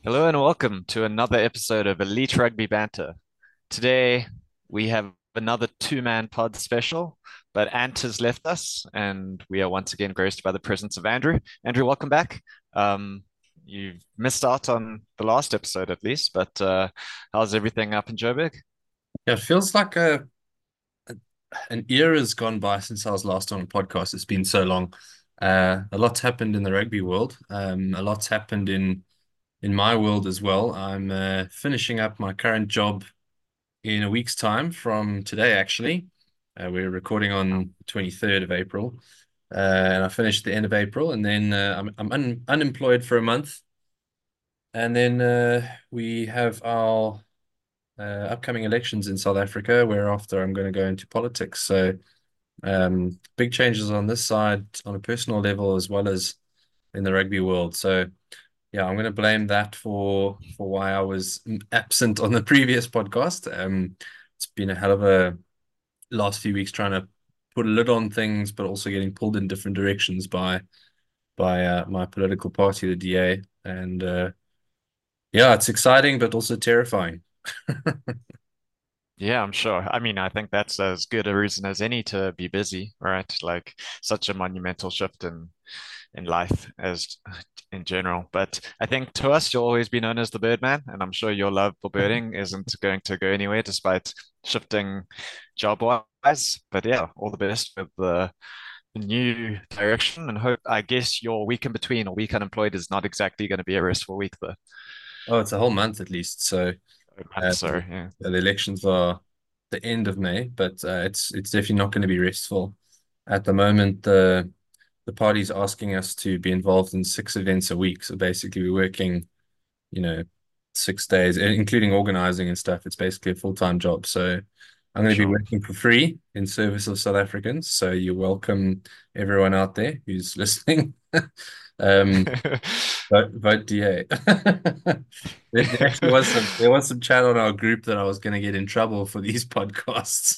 Hello and welcome to another episode of Elite Rugby Banter. Today we have another two-man pod special, but Ant has left us, and we are once again graced by the presence of Andrew. Andrew, welcome back. Um, you've missed out on the last episode at least, but how's everything up in Joburg? Yeah, it feels like an era has gone by since I was last on a podcast. It's been so long. A lot's happened in the rugby world. A lot's happened in my world as well. I'm finishing up my current job in a week's time from today, actually. We're recording on the 23rd of April, and I finished the end of April, and then I'm unemployed for a month, and then we have our upcoming elections in South Africa, whereafter I'm going to go into politics. So big changes on this side on a personal level as well as in the rugby world. So yeah, I'm going to blame that for why I was absent on the previous podcast. It's been a hell of a last few weeks trying to put a lid on things, but also getting pulled in different directions by my political party, the DA. And yeah, it's exciting, but also terrifying. Yeah, I'm sure. I mean, I think that's as good a reason as any to be busy, right? Like such a monumental shift in life as in general. But I think to us, you'll always be known as the Birdman, and I'm sure your love for birding isn't going to go anywhere despite shifting job wise. But yeah, all the best with the new direction, and hope. I guess your week in between or week unemployed is not exactly going to be a restful week, though. Oh, it's a whole month at least. So I'm uh, sorry. Yeah. the elections are the end of May, but it's definitely not going to be restful. At the moment, the party's asking us to be involved in 6 events a week. So basically, we're working, you know, 6 days, including organizing and stuff. It's basically a full-time job. So I'm going to be Sure. working for free in service of South Africans. So you're welcome, everyone out there who's listening. Um, vote DA. There actually was some chat on our group that I was going to get in trouble for these podcasts.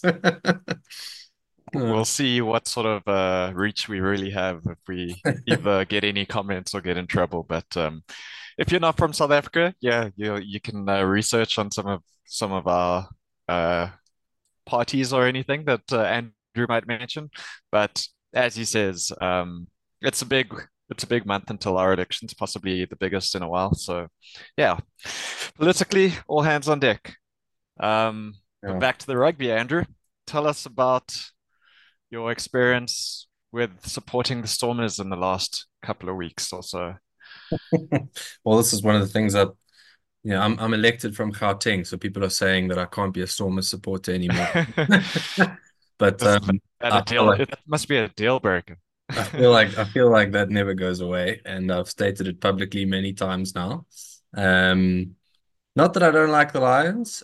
We'll see what sort of reach we really have if we either get any comments or get in trouble. But if you're not from South Africa, yeah, you can research on some of our uh, parties or anything that Andrew might mention. But as he says, it's a big it's a big month until our elections, possibly the biggest in a while. So yeah, politically, all hands on deck. But Yeah. back to the rugby, Andrew. Tell us about your experience with supporting the Stormers in the last couple of weeks or so. Well, this is one of the things that I'm elected from Gauteng, so people are saying that I can't be a Stormers supporter anymore. But Is that a I feel deal? like It must be a deal breaker. I feel like that never goes away, and I've stated it publicly many times now. Um, Not that I don't like the Lions.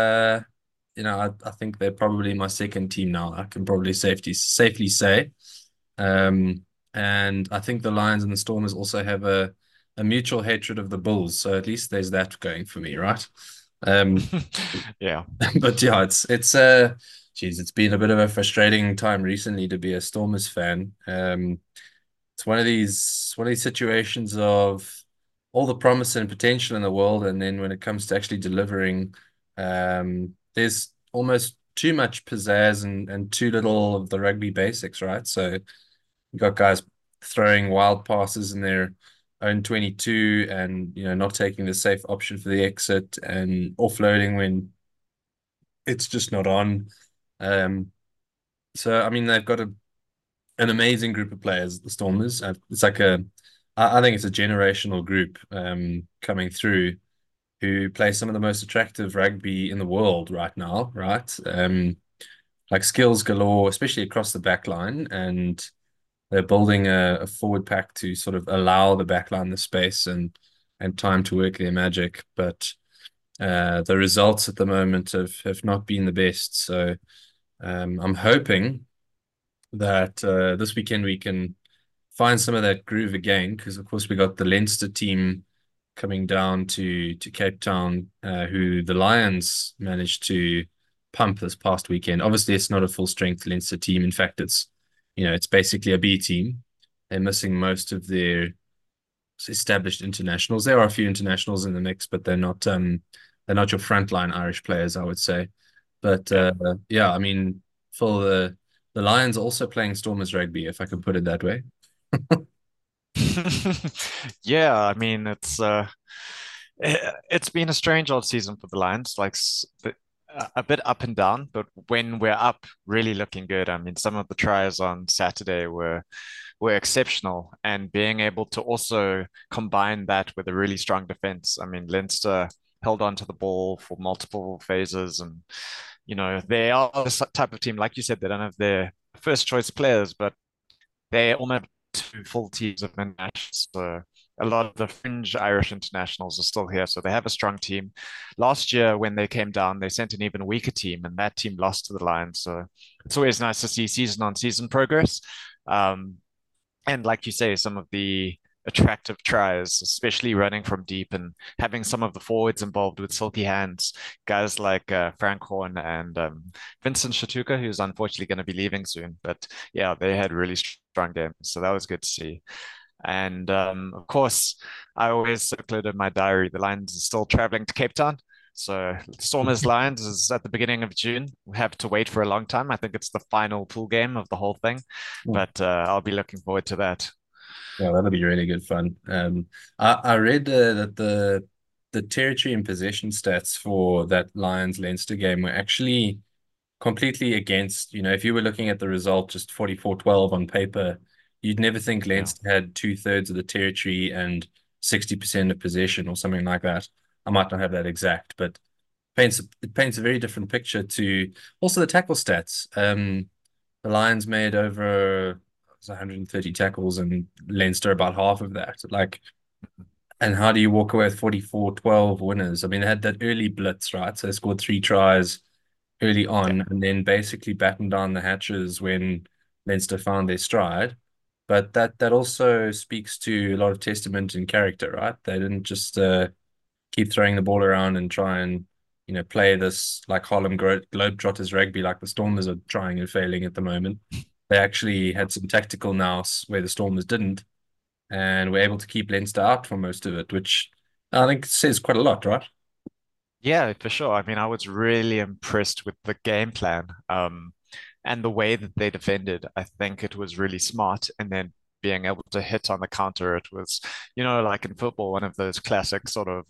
I think they're probably my second team now. I can probably safely say. Um, and I think the Lions and the Stormers also have a mutual hatred of the Bulls. So at least there's that going for me, right? Um, Yeah. but yeah, geez, it's been a bit of a frustrating time recently to be a Stormers fan. It's one of these situations of all the promise and potential in the world, and then when it comes to actually delivering, there's almost too much pizzazz and too little of the rugby basics, right? So you got guys throwing wild passes in their own 22 and not taking the safe option for the exit and offloading when it's just not on. Um, so I mean they've got an amazing group of players, the Stormers. It's like I think it's a generational group coming through who play some of the most attractive rugby in the world right now, right? Like skills galore, especially across the back line, and they're building a forward pack to sort of allow the back line the space and time to work their magic. But the results at the moment have not been the best. So I'm hoping that this weekend we can find some of that groove again, because of course we got the Leinster team coming down to Cape Town, who the Lions managed to pump this past weekend. Obviously, it's not a full strength Leinster team. In fact, it's basically a B team. They're missing most of their established internationals. There are a few internationals in the mix, but they're not your frontline Irish players, I would say. But Yeah. yeah, I mean, for the Lions also playing Stormers rugby, if I could put it that way. Yeah, I mean it's been a strange old season for the Lions, like a bit up and down, but when we're up, really looking good. I mean, some of the tries on Saturday were exceptional, and being able to also combine that with a really strong defense. I mean, Leinster held on to the ball for multiple phases, and they are this type of team, like you said, they don't have their first choice players, but they almost two full teams of internationals. So a lot of the fringe Irish internationals are still here. So they have a strong team. Last year, when they came down, they sent an even weaker team, and that team lost to the Lions. So it's always nice to see season on season progress. Um, and like you say, some of the attractive tries, especially running from deep and having some of the forwards involved with silky hands, guys like Frank Horn and Vincent Shatuka, who's unfortunately going to be leaving soon. But yeah, they had really strong games, so that was good to see. And of course, I always circled in my diary the Lions are still traveling to Cape Town. So Stormers Lions is at the beginning of June. We have to wait for a long time. I think it's the final pool game of the whole thing, but I'll be looking forward to that. Yeah, that'll be really good fun. I read that the territory and possession stats for that Lions Leinster game were actually completely against, if you were looking at the result just 44-12 on paper, you'd never think Yeah. Leinster had two-thirds of the territory and 60% of possession or something like that. I might not have that exact, but it paints a very different picture to also the tackle stats. The Lions made over 130 tackles and Leinster about half of that. Like, and how do you walk away with 44-12 winners? I mean, they had that early blitz, right? So they scored three tries early Yeah. on and then basically battened down the hatches when Leinster found their stride. But that also speaks to a lot of testament and character, right? They didn't just keep throwing the ball around and try and play this like Harlem Globetrotters rugby like the Stormers are trying and failing at the moment. They actually had some tactical nous where the Stormers didn't, and were able to keep Leinster out for most of it, which I think says quite a lot, right? Yeah, for sure. I mean, I was really impressed with the game plan, and the way that they defended. I think it was really smart. And then being able to hit on the counter, it was, like in football, one of those classic sort of,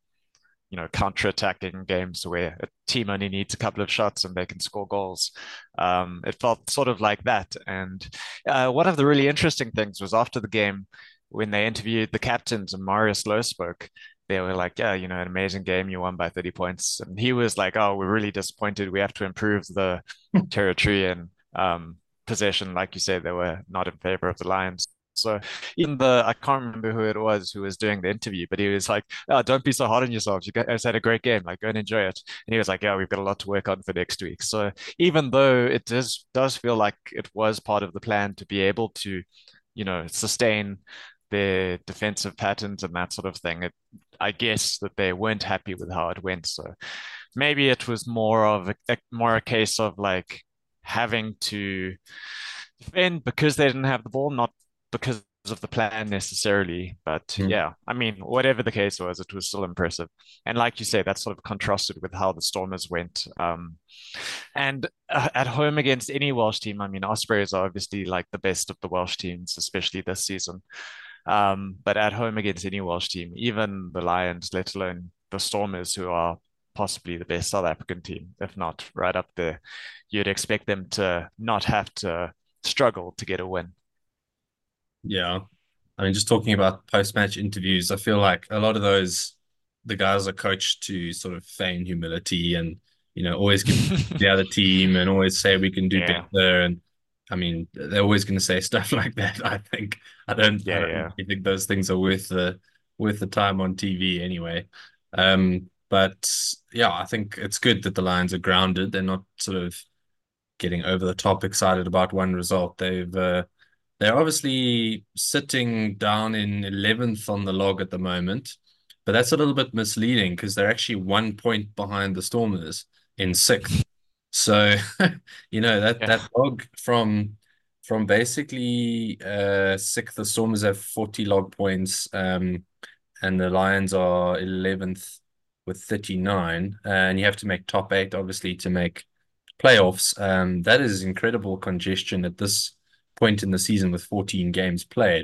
counter-attacking games where a team only needs a couple of shots and they can score goals. It felt sort of like that. And one of the really interesting things was after the game, when they interviewed the captains and Marius Lowe spoke, they were like, yeah, an amazing game. You won by 30 points. And he was like, oh, we're really disappointed. We have to improve the territory and possession. Like you said, they were not in favor of the Lions. So even I can't remember who it was who was doing the interview, but he was like, oh, don't be so hard on yourselves. You guys had a great game. Like, go and enjoy it. And he was like, yeah, we've got a lot to work on for next week. So even though it does feel like it was part of the plan to be able to, sustain their defensive patterns and that sort of thing, I guess that they weren't happy with how it went. So maybe it was more of more a case of like having to defend because they didn't have the ball, not because of the plan necessarily. But Mm. yeah, I mean, whatever the case was, it was still impressive. And like you say, that sort of contrasted with how the Stormers went. And at home against any Welsh team, I mean, Ospreys are obviously like the best of the Welsh teams, especially this season. But at home against any Welsh team, even the Lions, let alone the Stormers, who are possibly the best South African team, if not right up there, you'd expect them to not have to struggle to get a win. Yeah. I mean, just talking about post-match interviews, I feel like a lot of those, the guys are coached to sort of feign humility and, always give the other team and always say we can do Yeah, better. And I mean, they're always going to say stuff like that. I think I yeah, don't yeah. really think those things are worth the time on TV anyway. But yeah, I think it's good that the Lions are grounded. They're not sort of getting over the top excited about one result. They're obviously sitting down in 11th on the log at the moment, but that's a little bit misleading because they're actually 1 point behind the Stormers in sixth. So, that Yeah. log from basically sixth, the Stormers have 40 log points, and the Lions are 11th with 39. And you have to make top eight, obviously, to make playoffs. That is incredible congestion at this point in the season with 14 games played.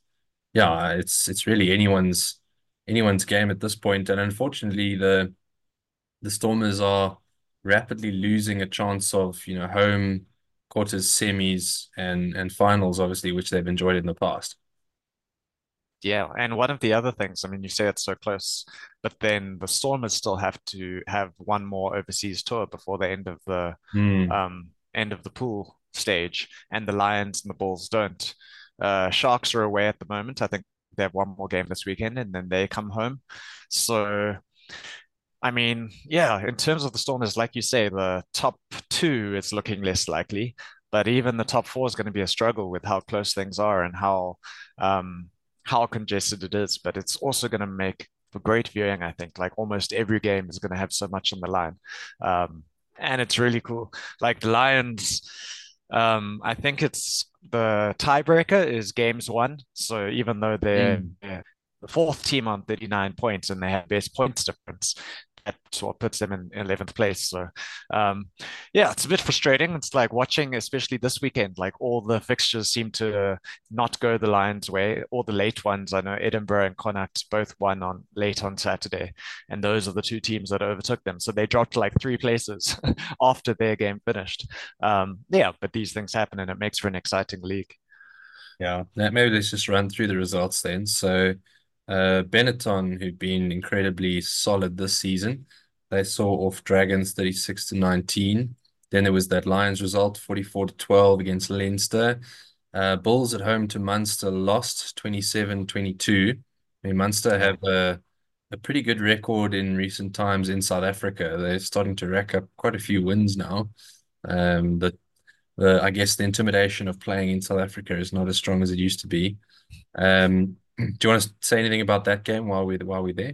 It's really anyone's game at this point. And unfortunately, the Stormers are rapidly losing a chance of, home quarters, semis, and finals, obviously, which they've enjoyed in the past. Yeah, and one of the other things, I mean, you say it's so close, but then the Stormers still have to have one more overseas tour before the Hmm. end of the pool stage, and the Lions and the Bulls don't. Sharks are away at the moment. I think they have one more game this weekend, and then they come home. So, I mean, yeah, in terms of the Stormers, like you say, the top two is looking less likely, but even the top four is going to be a struggle with how close things are and um, how congested it is. But it's also going to make for great viewing, I think. Like almost every game is going to have so much on the line, um, and it's really cool. Like the Lions, I think it's the tiebreaker is games one. So even though they're Hmm. the fourth team on 39 points and they have best points difference, that's what puts them in 11th place. So, um, yeah, it's a bit frustrating. It's like watching, especially this weekend, like all the fixtures seem to not go the Lions' way. All the late ones, I know Edinburgh and Connacht both won on late on Saturday, and those are the two teams that overtook them. So they dropped like three places after their game finished. Yeah, but these things happen, and it makes for an exciting league. Yeah, maybe let's just run through the results then. So, Benetton, who've been incredibly solid this season, they saw off Dragons 36 to 19. Then there was that Lions result, 44 to 12 against Leinster. Bulls at home to Munster lost 27-22. I mean, Munster Yeah. have a pretty good record in recent times in South Africa. They're starting to rack up quite a few wins now. I guess the intimidation of playing in South Africa is not as strong as it used to be. Do you want to say anything about that game while we're there?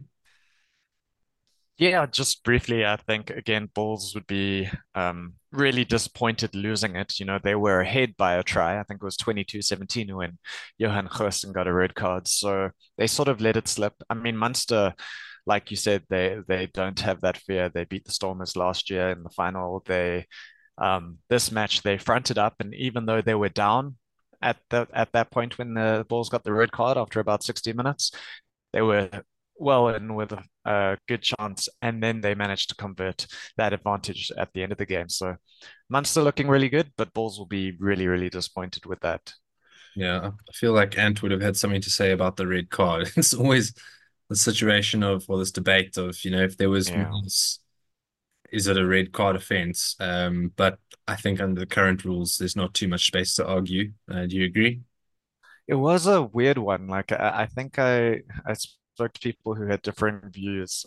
Yeah, just briefly, I think again, Bulls would be really disappointed losing it. You know, they were ahead by a try. I think it was 22-17 when Johan Goosen got a red card. So they sort of let it slip. I mean, Munster, like you said, they don't have that fear. They beat the Stormers last year in the final. This match they fronted up, and even though they were down at that point when the Bulls got the red card after about 60 minutes, they were well in with a good chance, and then they managed to convert that advantage at the end of the game. So Munster looking really good, but Bulls will be really, really disappointed with that. Yeah, I feel like Ant would have had something to say about the red card. It's always the situation of, or this debate of, if there was Yeah. rules, is it a red card offense? But I think under the current rules, there's not too much space to argue. Do you agree? It was a weird one. Like I think I spoke to people who had different views.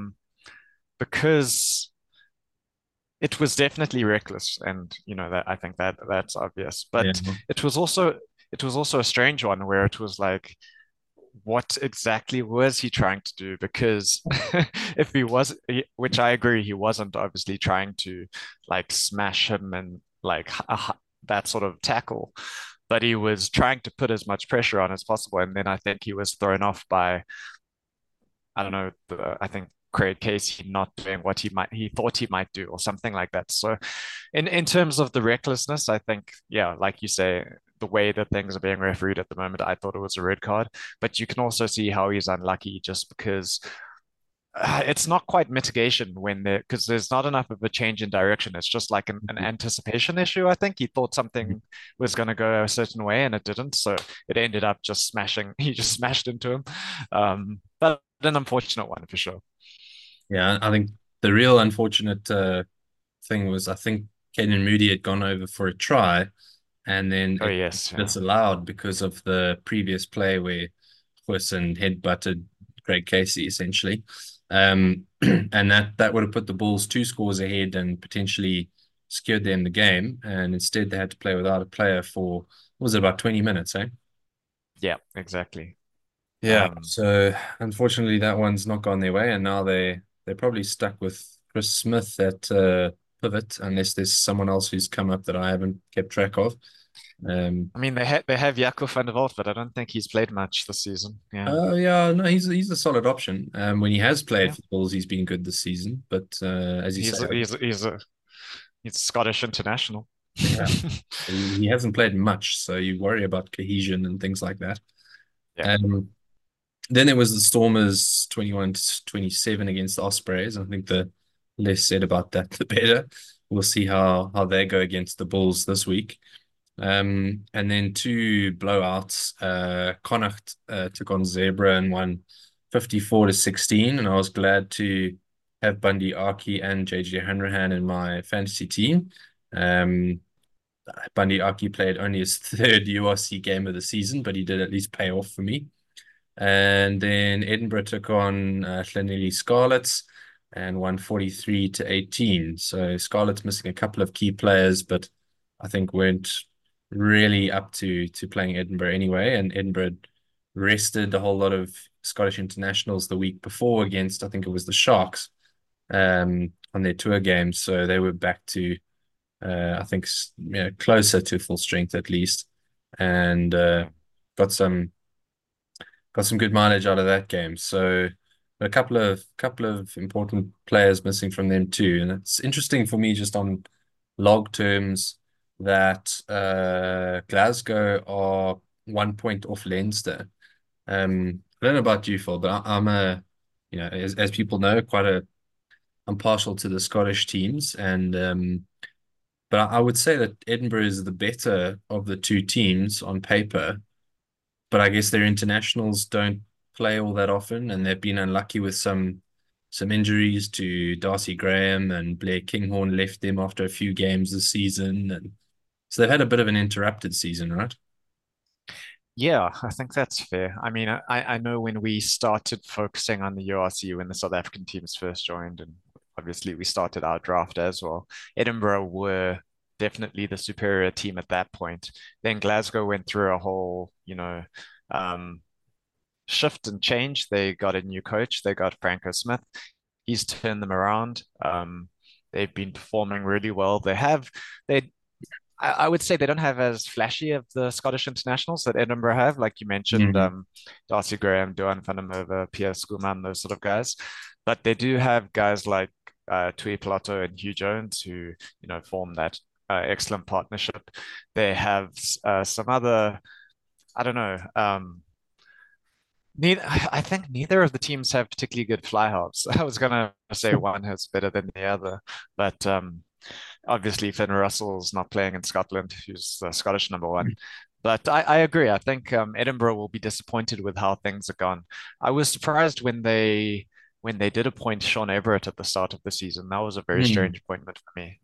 Because it was definitely reckless, and you know that I think that's obvious. Yeah. But it was also it was also a strange one where it was like, what exactly was he trying to do? Because if he was, which I agree, he wasn't obviously trying to like smash him and like that sort of tackle, but he was trying to put as much pressure on as possible. And then I think he was thrown off by, I don't know, I think Craig Casey not doing what he thought he might do or something like that. So in terms of the recklessness, I think, yeah, like you say, the way that things are being refereed at the moment, I thought it was a red card. But you can also see how he's unlucky just because it's not quite mitigation when there because there's not enough of a change in direction. It's just like an anticipation issue. I think he thought something was going to go a certain way and it didn't, so it ended up just smashing. He just smashed into him. But an unfortunate one for sure. Yeah, I think the real unfortunate thing was I think Caden Moody had gone over for a try and then Oh it yes, yeah. disallowed because of the previous play where Huijsen head-butted Craig Casey essentially. And that would have put the Bulls two scores ahead and potentially secured them the game. And instead they had to play without a player for, what was it, about 20 minutes, eh? Yeah, exactly. Yeah. Um, So unfortunately that one's not gone their way and now they're probably stuck with Chris Smith at pivot unless there's someone else who's come up that I haven't kept track of. I mean, they have Jaco van der Walt, but I don't think he's played much this season. Yeah, Yeah, no, he's a solid option. When he has played yeah. for the Bulls, he's been good this season. But as you say, He's Scottish international. yeah, he hasn't played much, so you worry about cohesion and things like that. Yeah. Um, then there was the Stormers 21-27 against the Ospreys. I think the less said about that, the better. We'll see how they go against the Bulls this week. And then two blowouts. Connacht took on Zebra and won 54-16. And I was glad to have Bundy Aki and JJ Hanrahan in my fantasy team. Um, Bundy Aki played only his third URC game of the season, but he did at least pay off for me. And then Edinburgh took on Llanelli Scarlets and won 43-18. So Scarlets missing a couple of key players, but I think weren't really up to playing Edinburgh anyway. And Edinburgh rested a whole lot of Scottish internationals the week before against, I think it was the Sharks, on their tour games. So they were back to, I think, closer to full strength at least, and got some got some good mileage out of that game. So a couple of important players missing from them too. And it's interesting for me just on log terms that Glasgow are 1 point off Leinster. I don't know about you, Phil, but I'm as people know, I'm partial to the Scottish teams, and but I would say that Edinburgh is the better of the two teams on paper, but I guess their internationals don't play all that often, and they've been unlucky with some injuries to Darcy Graham, and Blair Kinghorn left them after a few games this season, and so they've had a bit of an interrupted season, right? Yeah, I think that's fair. I mean, I know when we started focusing on the URC when the South African teams first joined, and obviously we started our draft as well, Edinburgh were definitely the superior team at that point. Then Glasgow went through a whole, um, shift and change. They got a new coach. They got Franco Smith. He's turned them around. They've been performing really well. They I would say they don't have as flashy of the Scottish internationals that Edinburgh have, like you mentioned, Mm. Darcy Graham, Duan van der Merwe, Pierre Schoeman, those sort of guys. But they do have guys like Tui Pilato and Hugh Jones who, form that excellent partnership. They have some other, I don't know, I think neither of the teams have particularly good fly halves. I was gonna say one has better than the other, but obviously Finn Russell's not playing in Scotland, who's the Scottish number one. But I agree. I think Edinburgh will be disappointed with how things have gone. I was surprised when they did appoint Sean Everett at the start of the season. That was a very Mm. strange appointment for me.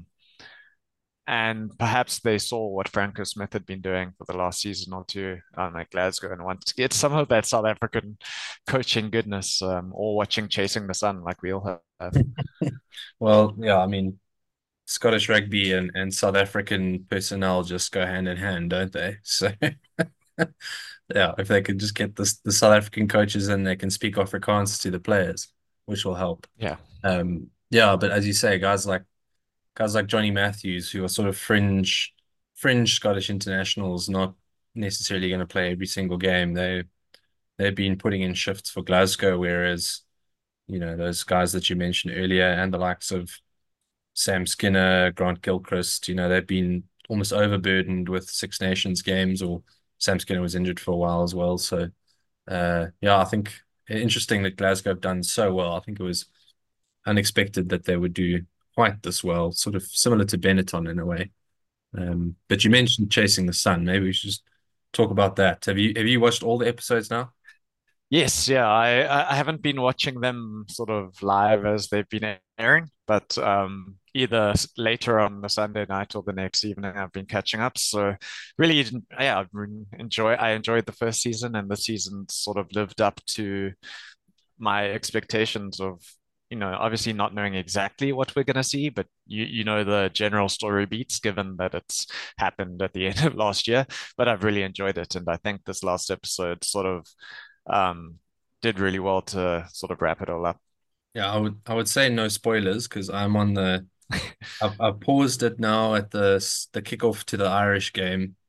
And perhaps they saw what Franco Smith had been doing for the last season or two at Glasgow and wanted to get some of that South African coaching goodness, or watching Chasing the Sun like we all have. Well, yeah, I mean, Scottish rugby and South African personnel just go hand in hand, don't they? So yeah, if they could just get the South African coaches in, they can speak Afrikaans to the players, which will help. Yeah. Yeah, but as you say, guys like Johnny Matthews, who are sort of fringe Scottish internationals, not necessarily going to play every single game. They've been putting in shifts for Glasgow, whereas those guys that you mentioned earlier and the likes of Sam Skinner, Grant Gilchrist, they've been almost overburdened with Six Nations games, or Sam Skinner was injured for a while as well. So, yeah, I think interesting that Glasgow have done so well. I think it was unexpected that they would do quite this well, sort of similar to Benetton in a way. But you mentioned Chasing the Sun. Maybe we should just talk about that. Have you watched all the episodes now? Yes, yeah. I haven't been watching them sort of live as they've been airing, but either later on the Sunday night or the next evening, I've been catching up. So really, yeah, I enjoyed the first season, and the season sort of lived up to my expectations of, obviously not knowing exactly what we're going to see, but you know the general story beats given that it's happened at the end of last year. But I've really enjoyed it, and I think this last episode sort of um, did really well to sort of wrap it all up. Yeah, I would say no spoilers because I've paused it now at the kickoff to the Irish game.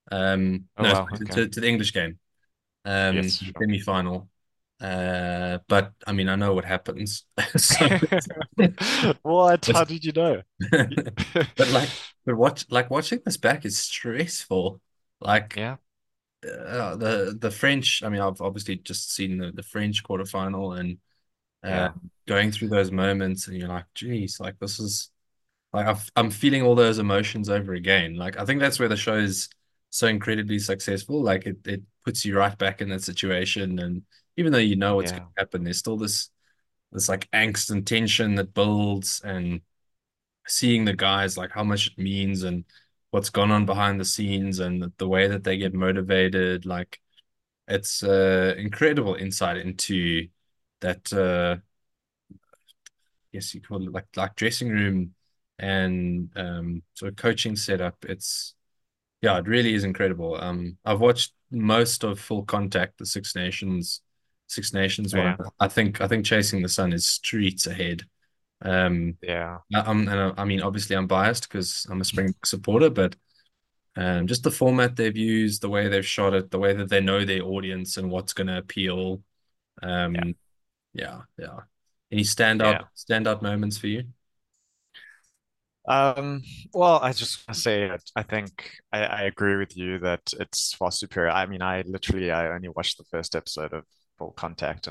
Oh No, wow, sorry, okay. to the English game, Yes, the sure. semi-final. But I mean, I know what happens. So, What? How but did you know? like, watching this back is stressful. Like, Yeah, the French. I mean, I've obviously just seen the French quarterfinal and yeah, going through those moments, and you're like, geez, like this is like I'm feeling all those emotions over again. Like I think that's where the show is so incredibly successful. Like it puts you right back in that situation, and even though you know what's going yeah, to happen, there's still this like angst and tension that builds, and seeing the guys like how much it means and what's gone on behind the scenes and the way that they get motivated. Like it's incredible insight into that. Yes, you call it like dressing room and sort of coaching setup. It's yeah, it really is incredible. I've watched most of Full Contact, the Six Nations one. yeah, I think Chasing the Sun is streets ahead. Um, yeah, I mean, obviously I'm biased because I'm a Springbok supporter, but just the format they've used, the way they've shot it, the way that they know their audience and what's going to appeal. yeah, Um, yeah, yeah. Any yeah. standout moments for you? Um, well, I just want to say I think I agree with you that it's far superior. I mean, I only watched the first episode of Full Contact,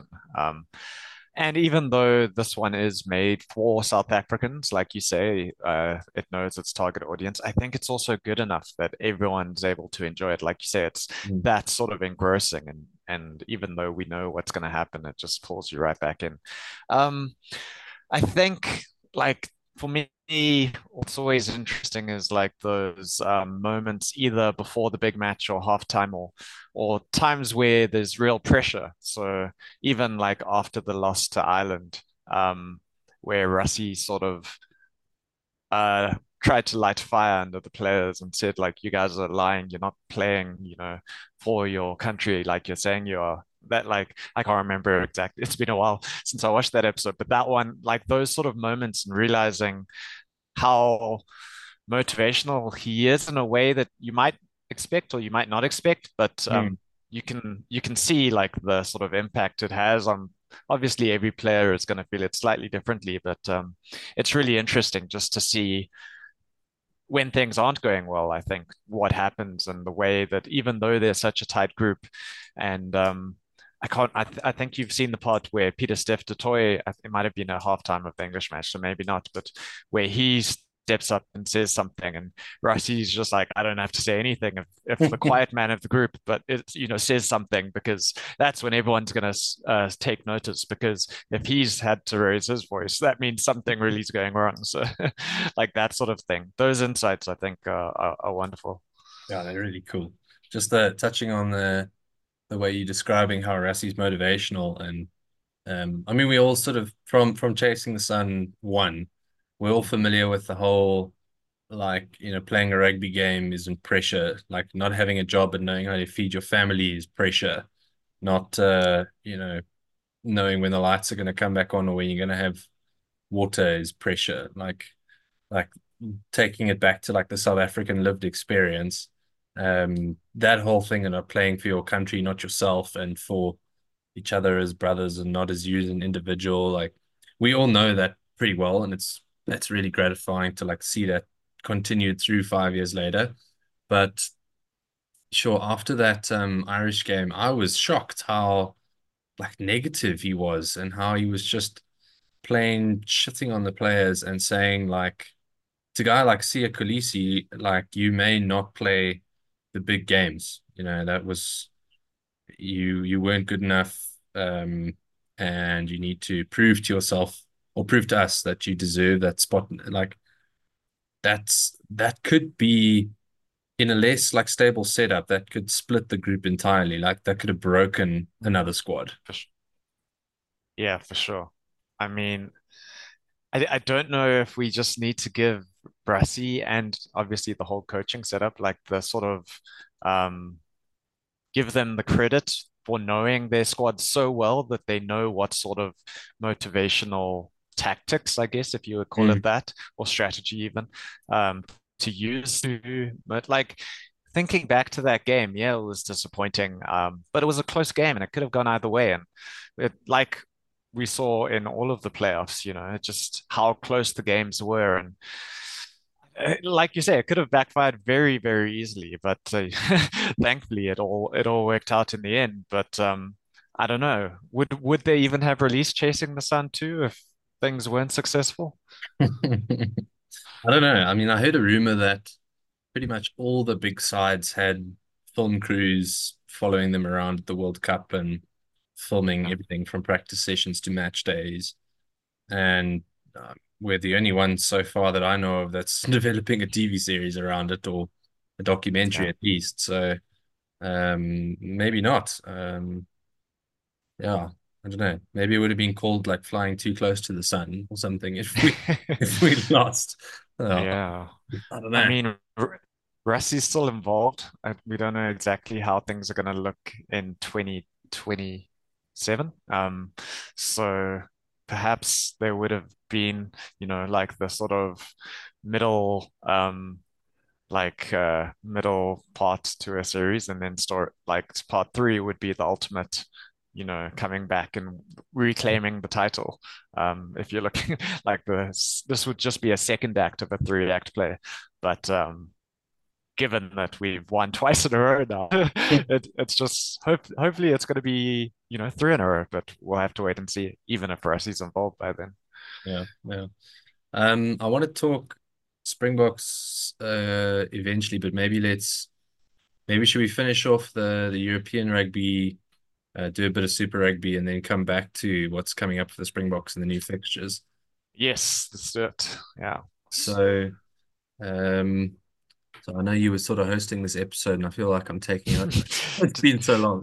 and even though this one is made for South Africans, like you say, it knows its target audience. I think it's also good enough that everyone's able to enjoy it. Like you say, it's Mm. that sort of engrossing, and even though we know what's going to happen, it just pulls you right back in. Um, I think like for me, what's always interesting is like those moments either before the big match or halftime or times where there's real pressure. So even like after the loss to Ireland, where Rassie sort of tried to light fire under the players and said like you guys are lying, you're not playing, for your country like you're saying you are. That like I can't remember exactly. It's been a while since I watched that episode, but that one, like those sort of moments and realizing how motivational he is in a way that you might expect or you might not expect, but Mm. you can see like the sort of impact it has on. Obviously, every player is going to feel it slightly differently, but it's really interesting just to see when things aren't going well, I think what happens and the way that even though they're such a tight group, and I think you've seen the part where Pieter-Steph du Toit, it might have been a halftime of the English match, so maybe not, but where he steps up and says something, and Rassie's just like, I don't have to say anything if the quiet man of the group, but it says something because that's when everyone's going to take notice because if he's had to raise his voice, that means something really is going wrong. So, like that sort of thing. Those insights, I think, are wonderful. Yeah, they're really cool. Just touching on the way you're describing how Rassie's motivational, and I mean we all sort of from Chasing the Sun one, we're all familiar with the whole like playing a rugby game isn't pressure, like not having a job and knowing how to feed your family is pressure, not knowing when the lights are going to come back on or when you're going to have water is pressure. Like taking it back to like the South African lived experience, that whole thing about playing for your country, not yourself, and for each other as brothers and not as you as an individual. Like we all know that pretty well, and that's really gratifying to like see that continued through 5 years later. But sure, after that Irish game, I was shocked how like negative he was and how he was just plain shitting on the players and saying like to a guy like Sia Kolisi, like you may not play the big games. That was you weren't good enough, and you need to prove to yourself or prove to us that you deserve that spot. Like that could be in a less like stable setup that could split the group entirely. Like that could have broken another squad. For Yeah, for sure. I mean, I don't know if we just need to give Brassy and obviously the whole coaching setup like the sort of um, give them the credit for knowing their squad so well that they know what sort of motivational tactics, I guess, if you would call it Mm. that, or strategy even, um, to use to, but like thinking back to that game, yeah, it was disappointing. But it was a close game and it could have gone either way. And like we saw in all of the playoffs, just how close the games were. And like you say, it could have backfired very, very easily. But thankfully, it all worked out in the end. But I don't know. Would they even have released Chasing the Sun too if things weren't successful? I don't know. I mean, I heard a rumor that pretty much all the big sides had film crews following them around at the World Cup and filming Yeah. everything from practice sessions to match days. And we're the only ones so far that I know of that's developing a TV series around it or a documentary Yeah. at least. So maybe not. Yeah, I don't know. Maybe it would have been called like flying too close to the sun or something if we if we lost. Yeah. I don't I know. mean, Rusty's still involved. We don't know exactly how things are going to look in 2027. So perhaps there would have been, like the sort of middle, middle part to a series, and then start like part three would be the ultimate, coming back and reclaiming the title. If you're looking like this would just be a second act of a three-act play, but given that we've won twice in a row now, it's just hopefully it's going to be three in a row, but we'll have to wait and see. Even if Rusty's involved by then. Yeah, yeah. I want to talk Springboks eventually, but maybe should we finish off the European rugby, do a bit of Super Rugby, and then come back to what's coming up for the Springboks and the new fixtures. Yes, let's do it. Yeah. So, um, so I know you were sort of hosting this episode, and I feel like I'm taking over. It's Did, been so long.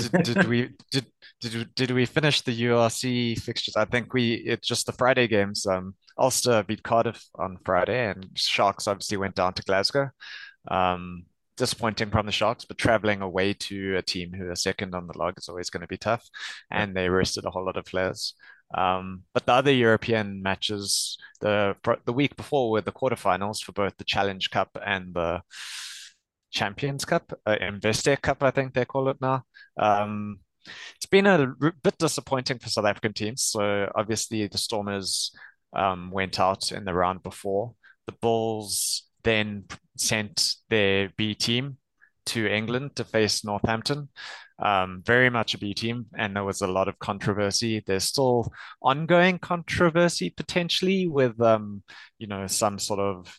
did we finish the URC fixtures? I think it's just the Friday games. Ulster beat Cardiff on Friday, and Sharks obviously went down to Glasgow. Um, Disappointing from the Sharks, but traveling away to a team who are second on the log is always going to be tough, Yeah. and they rested a whole lot of players. But the other European matches, the week before were the quarterfinals for both the Challenge Cup and the Champions Cup, Investec Cup, I think they call it now. Um, it's been a bit disappointing for South African teams. So obviously the Stormers went out in the round before. The Bulls then sent their B team to England to face Northampton. Very much a B team, and there was a lot of controversy. There's still ongoing controversy potentially with some sort of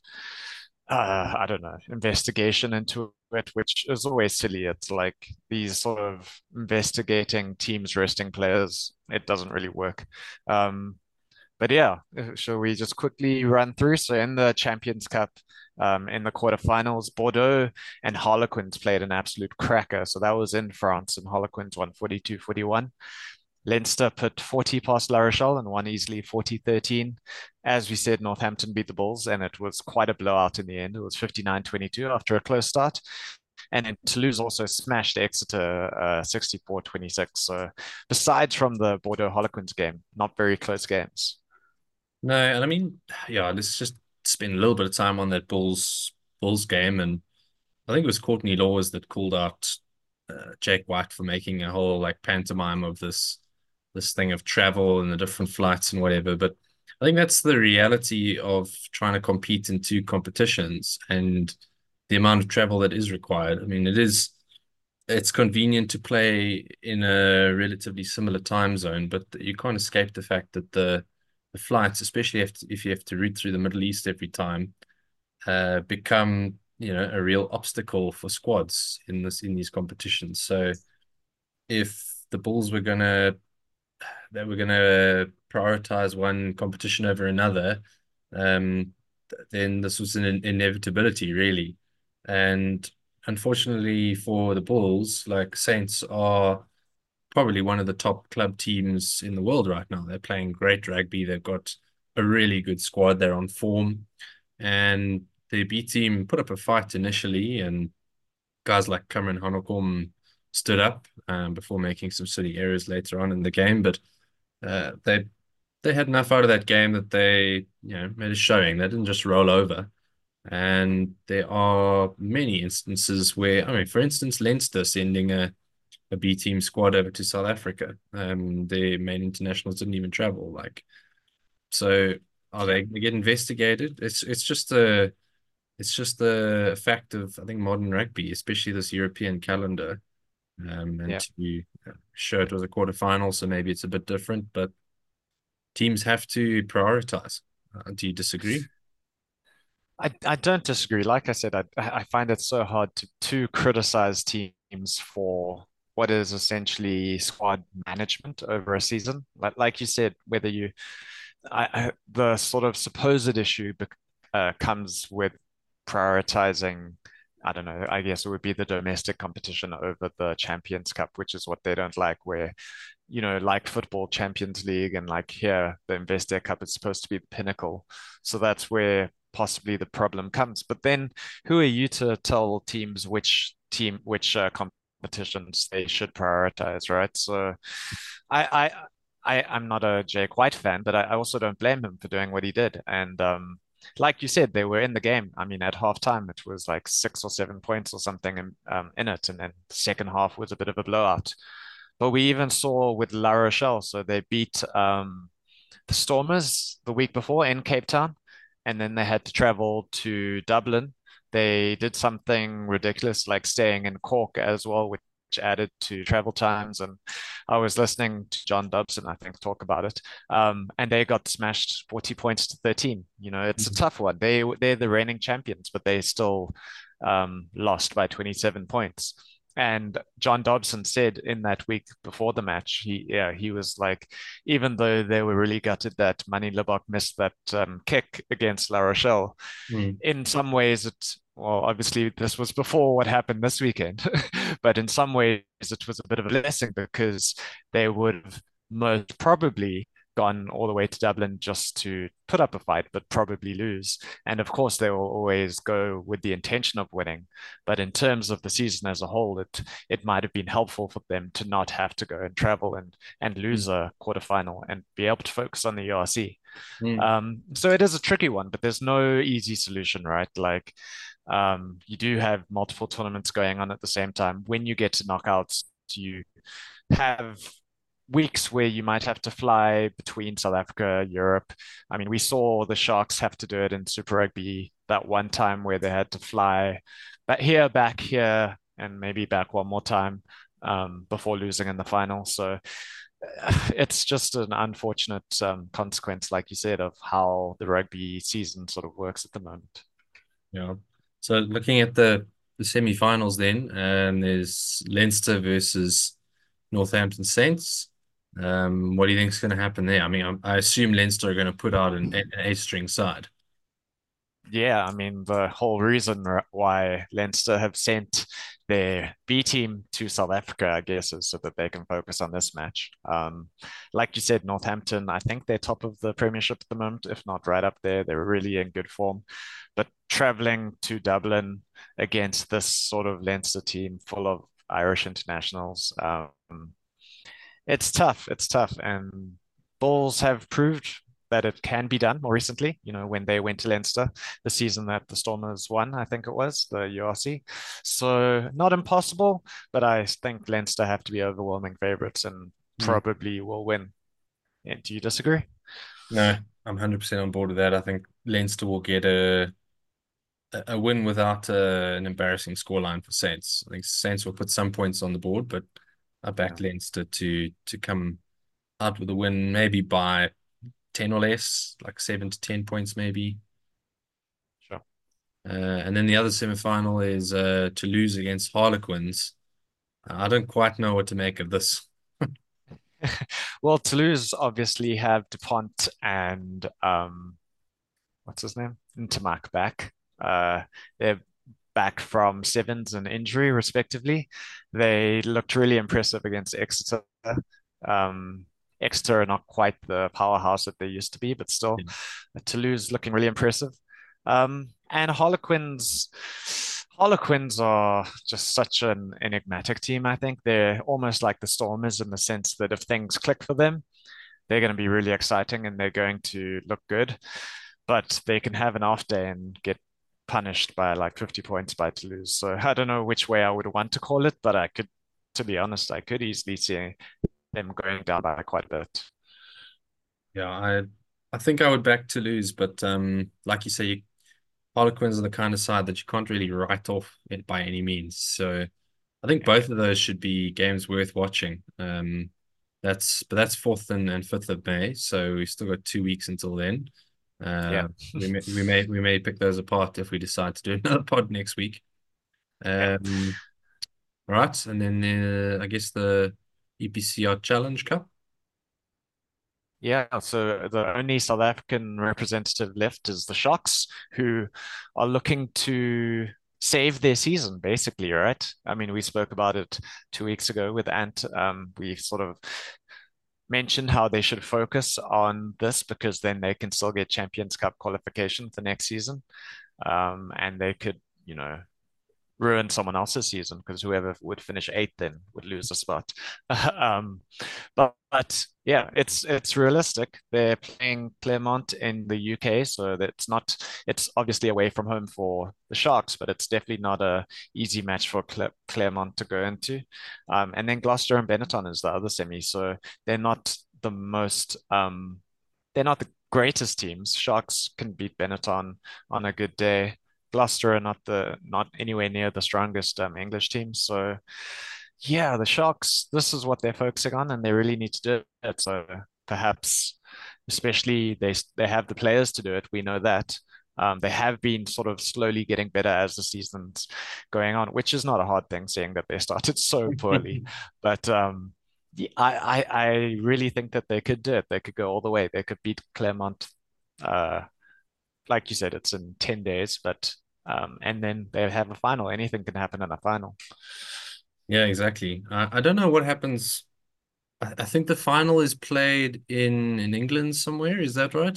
I don't know, investigation into it, which is always silly. It's like these sort of investigating teams resting players. It doesn't really work. Um, but yeah, shall we just quickly run through? So in the Champions Cup, in the quarterfinals, Bordeaux and Harlequins played an absolute cracker. So that was in France, and Harlequins won 42-41. Leinster put 40 past La Rochelle and won easily 40-13. As we said, Northampton beat the Bulls, and it was quite a blowout in the end. It was 59-22 after a close start. And then Toulouse also smashed Exeter 64-26. So besides from the Bordeaux Harlequins game, not very close games. No, and I mean, yeah, let's just spend a little bit of time on that Bulls game, and I think it was Courtney Laws that called out Jake White for making a whole like pantomime of this thing of travel and the different flights and whatever. But I think that's the reality of trying to compete in two competitions and the amount of travel that is required. I mean, it's convenient to play in a relatively similar time zone, but you can't escape the fact that the flights, especially if you have to route through the Middle East every time, become a real obstacle for squads in these competitions. So if the Bulls were gonna prioritize one competition over another, um, then this was an inevitability, really. And unfortunately for the Bulls, like Saints are probably one of the top club teams in the world right now. They're playing great rugby. They've got a really good squad. They're on form, and the B team put up a fight initially, and guys like Cameron Hanekom stood up before making some silly errors later on in the game. But they had enough out of that game that they made a showing. They didn't just roll over. And there are many instances where, I mean, for instance, Leinster sending a B team squad over to South Africa. Their main internationals didn't even travel. Like, so are they get investigated? It's just the fact of, I think, modern rugby, especially this European calendar. And Yeah. to show it was a quarterfinal, so maybe it's a bit different, but teams have to prioritize. Do you disagree? I don't disagree. Like I said, I find it so hard to criticize teams for what is essentially squad management over a season. Like you said, whether you the sort of supposed issue comes with prioritizing, I don't know, I guess it would be the domestic competition over the Champions Cup, which is what they don't like, where, like football Champions League and like here, the Investor Cup is supposed to be the pinnacle. So that's where possibly the problem comes. But then who are you to tell teams which competitions they should prioritize, right? So I, I'm not a Jake White fan, but I also don't blame him for doing what he did. And like you said, they were in the game. I mean, at halftime, it was like 6 or 7 points or something in it, and then the second half was a bit of a blowout. But we even saw with La Rochelle, so they beat the Stormers the week before in Cape Town, and then they had to travel to Dublin. They did something ridiculous like staying in Cork as well, which added to travel times. And I was listening to John Dobson, I think, talk about it. And they got smashed 40 points to 13. It's a Mhm. tough one. They're the reigning champions, but they still lost by 27 points. And John Dobson said in that week before the match, he was like, even though they were really gutted that Manny Libbok missed that kick against La Rochelle, Mm. in some ways well, obviously this was before what happened this weekend, but in some ways it was a bit of a blessing because they would have most probably gone all the way to Dublin just to put up a fight, but probably lose. And of course, they will always go with the intention of winning. But in terms of the season as a whole, it might have been helpful for them to not have to go and travel and Mm. lose a quarterfinal and be able to focus on the URC. Mm. So it is a tricky one, but there's no easy solution, right? Like, you do have multiple tournaments going on at the same time. When you get to knockouts, you have weeks where you might have to fly between South Africa, Europe. I mean, we saw the Sharks have to do it in Super Rugby that one time where they had to fly back here, and maybe back one more time before losing in the final. So it's just an unfortunate consequence, like you said, of how the rugby season sort of works at the moment. Yeah. So looking at the semi-finals then, there's Leinster versus Northampton Saints. What do you think is going to happen there? I mean, I assume Leinster are going to put out an A-string side. Yeah, I mean, the whole reason why Leinster have sent their B team to South Africa, I guess, is so that they can focus on this match. Like you said, Northampton, I think they're top of the Premiership at the moment, if not right up there. They're really in good form. But traveling to Dublin against this sort of Leinster team full of Irish internationals, it's tough. It's tough. And Bulls have proved that it can be done more recently, when they went to Leinster, the season that the Stormers won, I think it was, the URC. So not impossible, but I think Leinster have to be overwhelming favorites and Mm. probably will win. Do you disagree? No, I'm 100% on board with that. I think Leinster will get a win without an embarrassing scoreline for Saints. I think Saints will put some points on the board, but I back Yeah, Leinster to come out with a win, maybe by 10 or less, like 7 to 10 points, maybe. sure. And then the other semi-final is Toulouse against Harlequins. I don't quite know what to make of this. Well, Toulouse obviously have Dupont and what's his name? Ntamak back. They're back from sevens and injury, respectively. They looked really impressive against Exeter. Um, Exeter are not quite the powerhouse that they used to be, but still, Toulouse looking really impressive. And Harlequins are just such an enigmatic team, I think. They're almost like the Stormers in the sense that if things click for them, they're going to be really exciting and they're going to look good, but they can have an off day and get punished by like 50 points by Toulouse. So I don't know which way I would want to call it, but I could, to be honest, I could easily see them going down by quite a bit. Yeah, I think I would back Toulouse, but like you say, Harlequins are the kind of side that you can't really write off it by any means. So I think Yeah. both of those should be games worth watching. That's 4th and 5th of May, so we've still got 2 weeks until then. Yeah. We may pick those apart if we decide to do another pod next week. Yeah. Um, all right, and then I guess the EPCR Challenge Cup. Yeah, so the only South African representative left is the Sharks, who are looking to save their season, basically, right? I mean, we spoke about it 2 weeks ago with Ant. We sort of mentioned how they should focus on this because then they can still get Champions Cup qualification for next season. And they could, you know, ruin someone else's season because whoever would finish eighth then would lose a spot. um, but yeah, it's realistic. They're playing Clermont in the UK, so that's not. It's obviously away from home for the Sharks, but it's definitely not a easy match for Clermont to go into. And then Gloucester and Benetton is the other semi, so they're not the most. They're not the greatest teams. Sharks can beat Benetton on a good day. Gloucester are not anywhere near the strongest English teams. So yeah, the Sharks, this is what they're focusing on, and they really need to do it. So perhaps, especially they have the players to do it. We know that. They have been sort of slowly getting better as the season's going on, which is not a hard thing, seeing that they started so poorly. But yeah, I really think that they could do it. They could go all the way. They could beat Claremont. Uh, like you said, it's in 10 days, but and then they have a final. Anything can happen in a final. Yeah, exactly. I don't know what happens. I think the final is played in England somewhere. Is that right?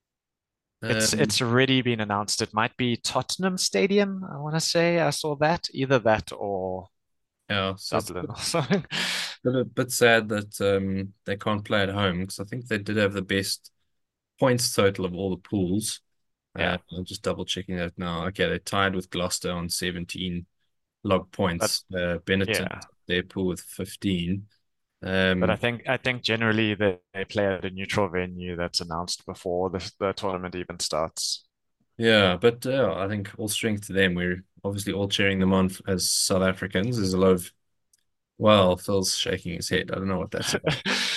Um, It's already been announced. It might be Tottenham Stadium, I want to say. I saw that. Either that or yeah, so it's Dublin or something. a bit sad that they can't play at home because I think they did have the best points total of all the pools. Yeah. I'm just double checking that now. Okay, they're tied with Gloucester on 17 log But points. Benetton, yeah. their pool with 15. But Um, I think generally they play at a neutral venue that's announced before the tournament even starts. yeah, but I think all strength to them. We're obviously all cheering them on as South Africans. There's a lot of, well, Phil's shaking his head. I don't know what that's about.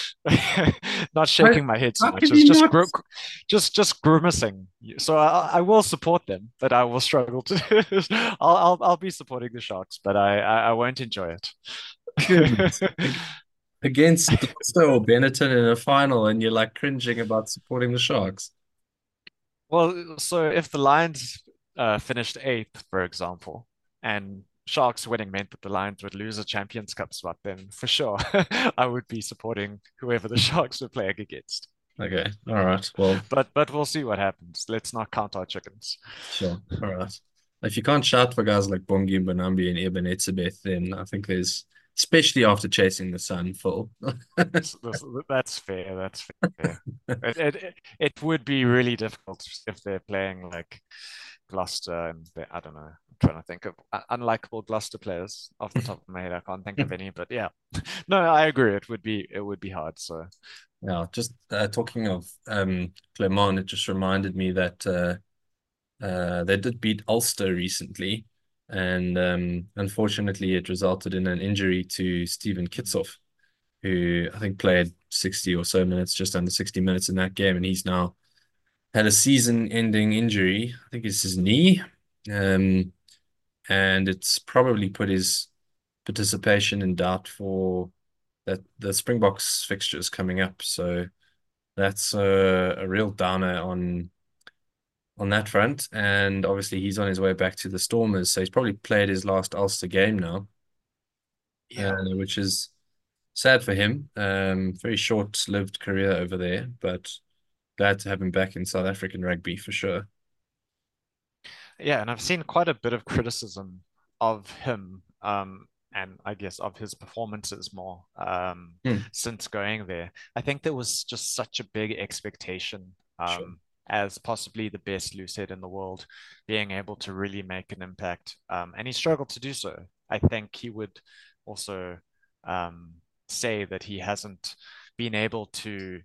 Not How, shaking my head so how much. can It's you just not? just grimacing. So I will support them, but I will struggle to. I'll be supporting the Sharks, but I won't enjoy Goodness. it. Against Gloucester or Benetton in a final, and you're like cringing about supporting the Sharks. Well, so if the Lions finished eighth, for example, and Sharks winning meant that the Lions would lose a Champions Cup spot, then for sure I would be supporting whoever the Sharks were playing against. Okay, all right. Well, But we'll see what happens. Let's not count our chickens. sure. All right. If you can't shout for guys like Bongi Mbonambi and Eben Etzebeth, then I think there's, especially after chasing the sun, Phil. That's fair. That's fair. It would be really difficult if they're playing like Gloucester and I don't know. I'm trying to think of unlikable Gloucester players off the top of my head. I can't think of any, but yeah. No, I agree. It would be hard. So Yeah, just talking of Clermont, it just reminded me that they did beat Ulster recently, and unfortunately, it resulted in an injury to Stephen Kitsoff, who I think played 60 or so minutes, just under 60 minutes in that game, and he's now had a season-ending injury. I think it's his knee, um, and it's probably put his participation in doubt for that the Springboks fixtures coming up. So that's a real downer on that front. And obviously, he's on his way back to the Stormers, so he's probably played his last Ulster game now, yeah. which is sad for him. Very short-lived career over there, but glad to have him back in South African rugby for sure. Yeah, and I've seen quite a bit of criticism of him, and I guess of his performances more, Hmm, since going there. I think there was just such a big expectation, sure. as possibly the best loosehead in the world, being able to really make an impact. And he struggled to do so. I think he would also um, say that he hasn't been able to,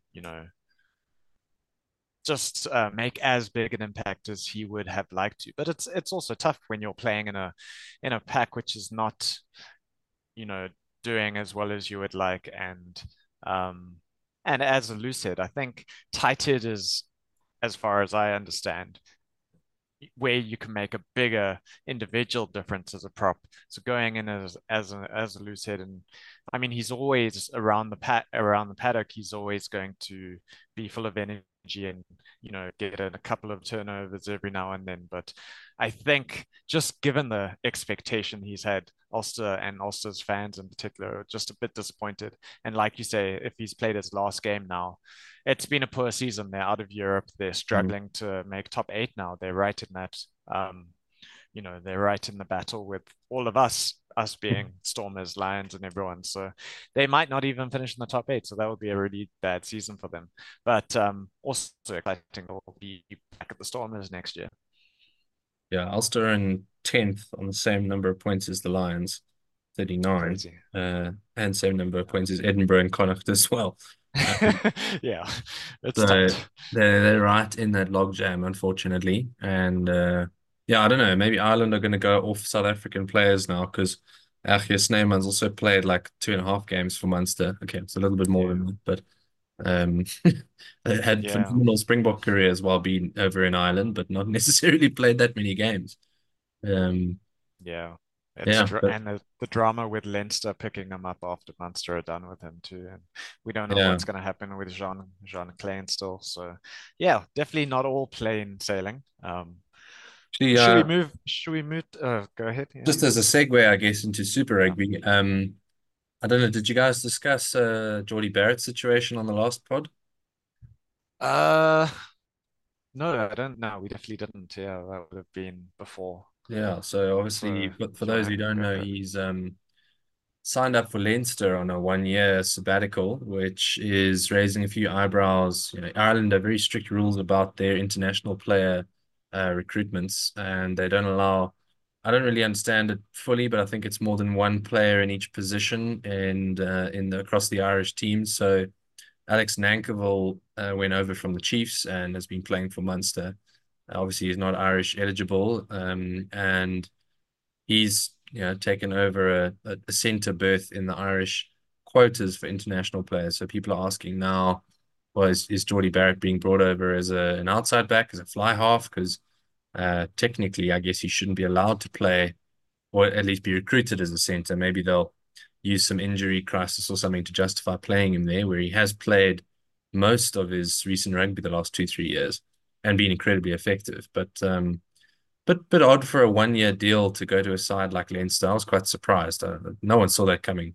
just make as big an impact as he would have liked to. But it's also tough when you're playing in a pack which is not, you know, doing as well as you would like. Um, and as a loosehead, I think tighthead is, as far as I understand, where you can make a bigger individual difference as a prop. So going in as a loose head, and I mean he's always around the paddock. He's always going to be full of energy and get a couple of turnovers every now and then. But I think just given the expectation he's had, Ulster and Ulster's fans in particular are just a bit disappointed. And like you say, if he's played his last game now, it's been a poor season. They're out of Europe. They're struggling to make top eight now. They're right in that. Um, they're right in the battle with all of us being Stormers, Lions, and everyone. So they might not even finish in the top eight. So that would be a really bad season for them. But also exciting. Will be back at the Stormers next year. Yeah, Ulster in 10th on the same number of points as the Lions, 39, Crazy. and same number of points as Edinburgh and Connacht as well. Yeah, it's So tight. they're right in that logjam, unfortunately. And yeah, I don't know. Maybe Ireland are going to go off South African players now because Achia Snyman's also played like 2.5 games for Munster. Okay, it's a little bit more Yeah, than that, but um, they had yeah. phenomenal Springbok careers while being over in Ireland, but not necessarily played that many games. Um, Yeah, yeah, but and the drama with Leinster picking him up after Munster are done with him too, and we don't know yeah, what's going to happen with Jean Klein still. So, yeah, definitely not all plain sailing. actually, Should we move? Should we move? Go ahead. Yeah. just as a segue, I guess, into Super Yeah. Rugby. I don't know. Did you guys discuss Jordie Barrett's situation on the last pod? Uh, no, I don't. No, we definitely didn't. Yeah, that would have been before. Yeah. So obviously, So, for those John, who don't go know, for it. he's signed up for Leinster on a 1 year sabbatical, which is raising a few eyebrows. Ireland have very strict rules about their international player recruitments, and they don't allow. I don't really understand it fully, but I think it's more than one player in each position and across the Irish teams. So Alex Nankivell went over from the Chiefs and has been playing for Munster. Obviously, he's not Irish eligible, and he's taken over a centre berth in the Irish quotas for international players. So people are asking now, well, is Jordie Barrett being brought over as an outside back, as a fly half? Because technically, I guess he shouldn't be allowed to play, or at least be recruited as a centre. Maybe they'll use some injury crisis or something to justify playing him there, where he has played most of his recent rugby the last 2, 3 years and been incredibly effective. But odd for a 1 year deal to go to a side like Leinster. I was quite surprised. No one saw that coming.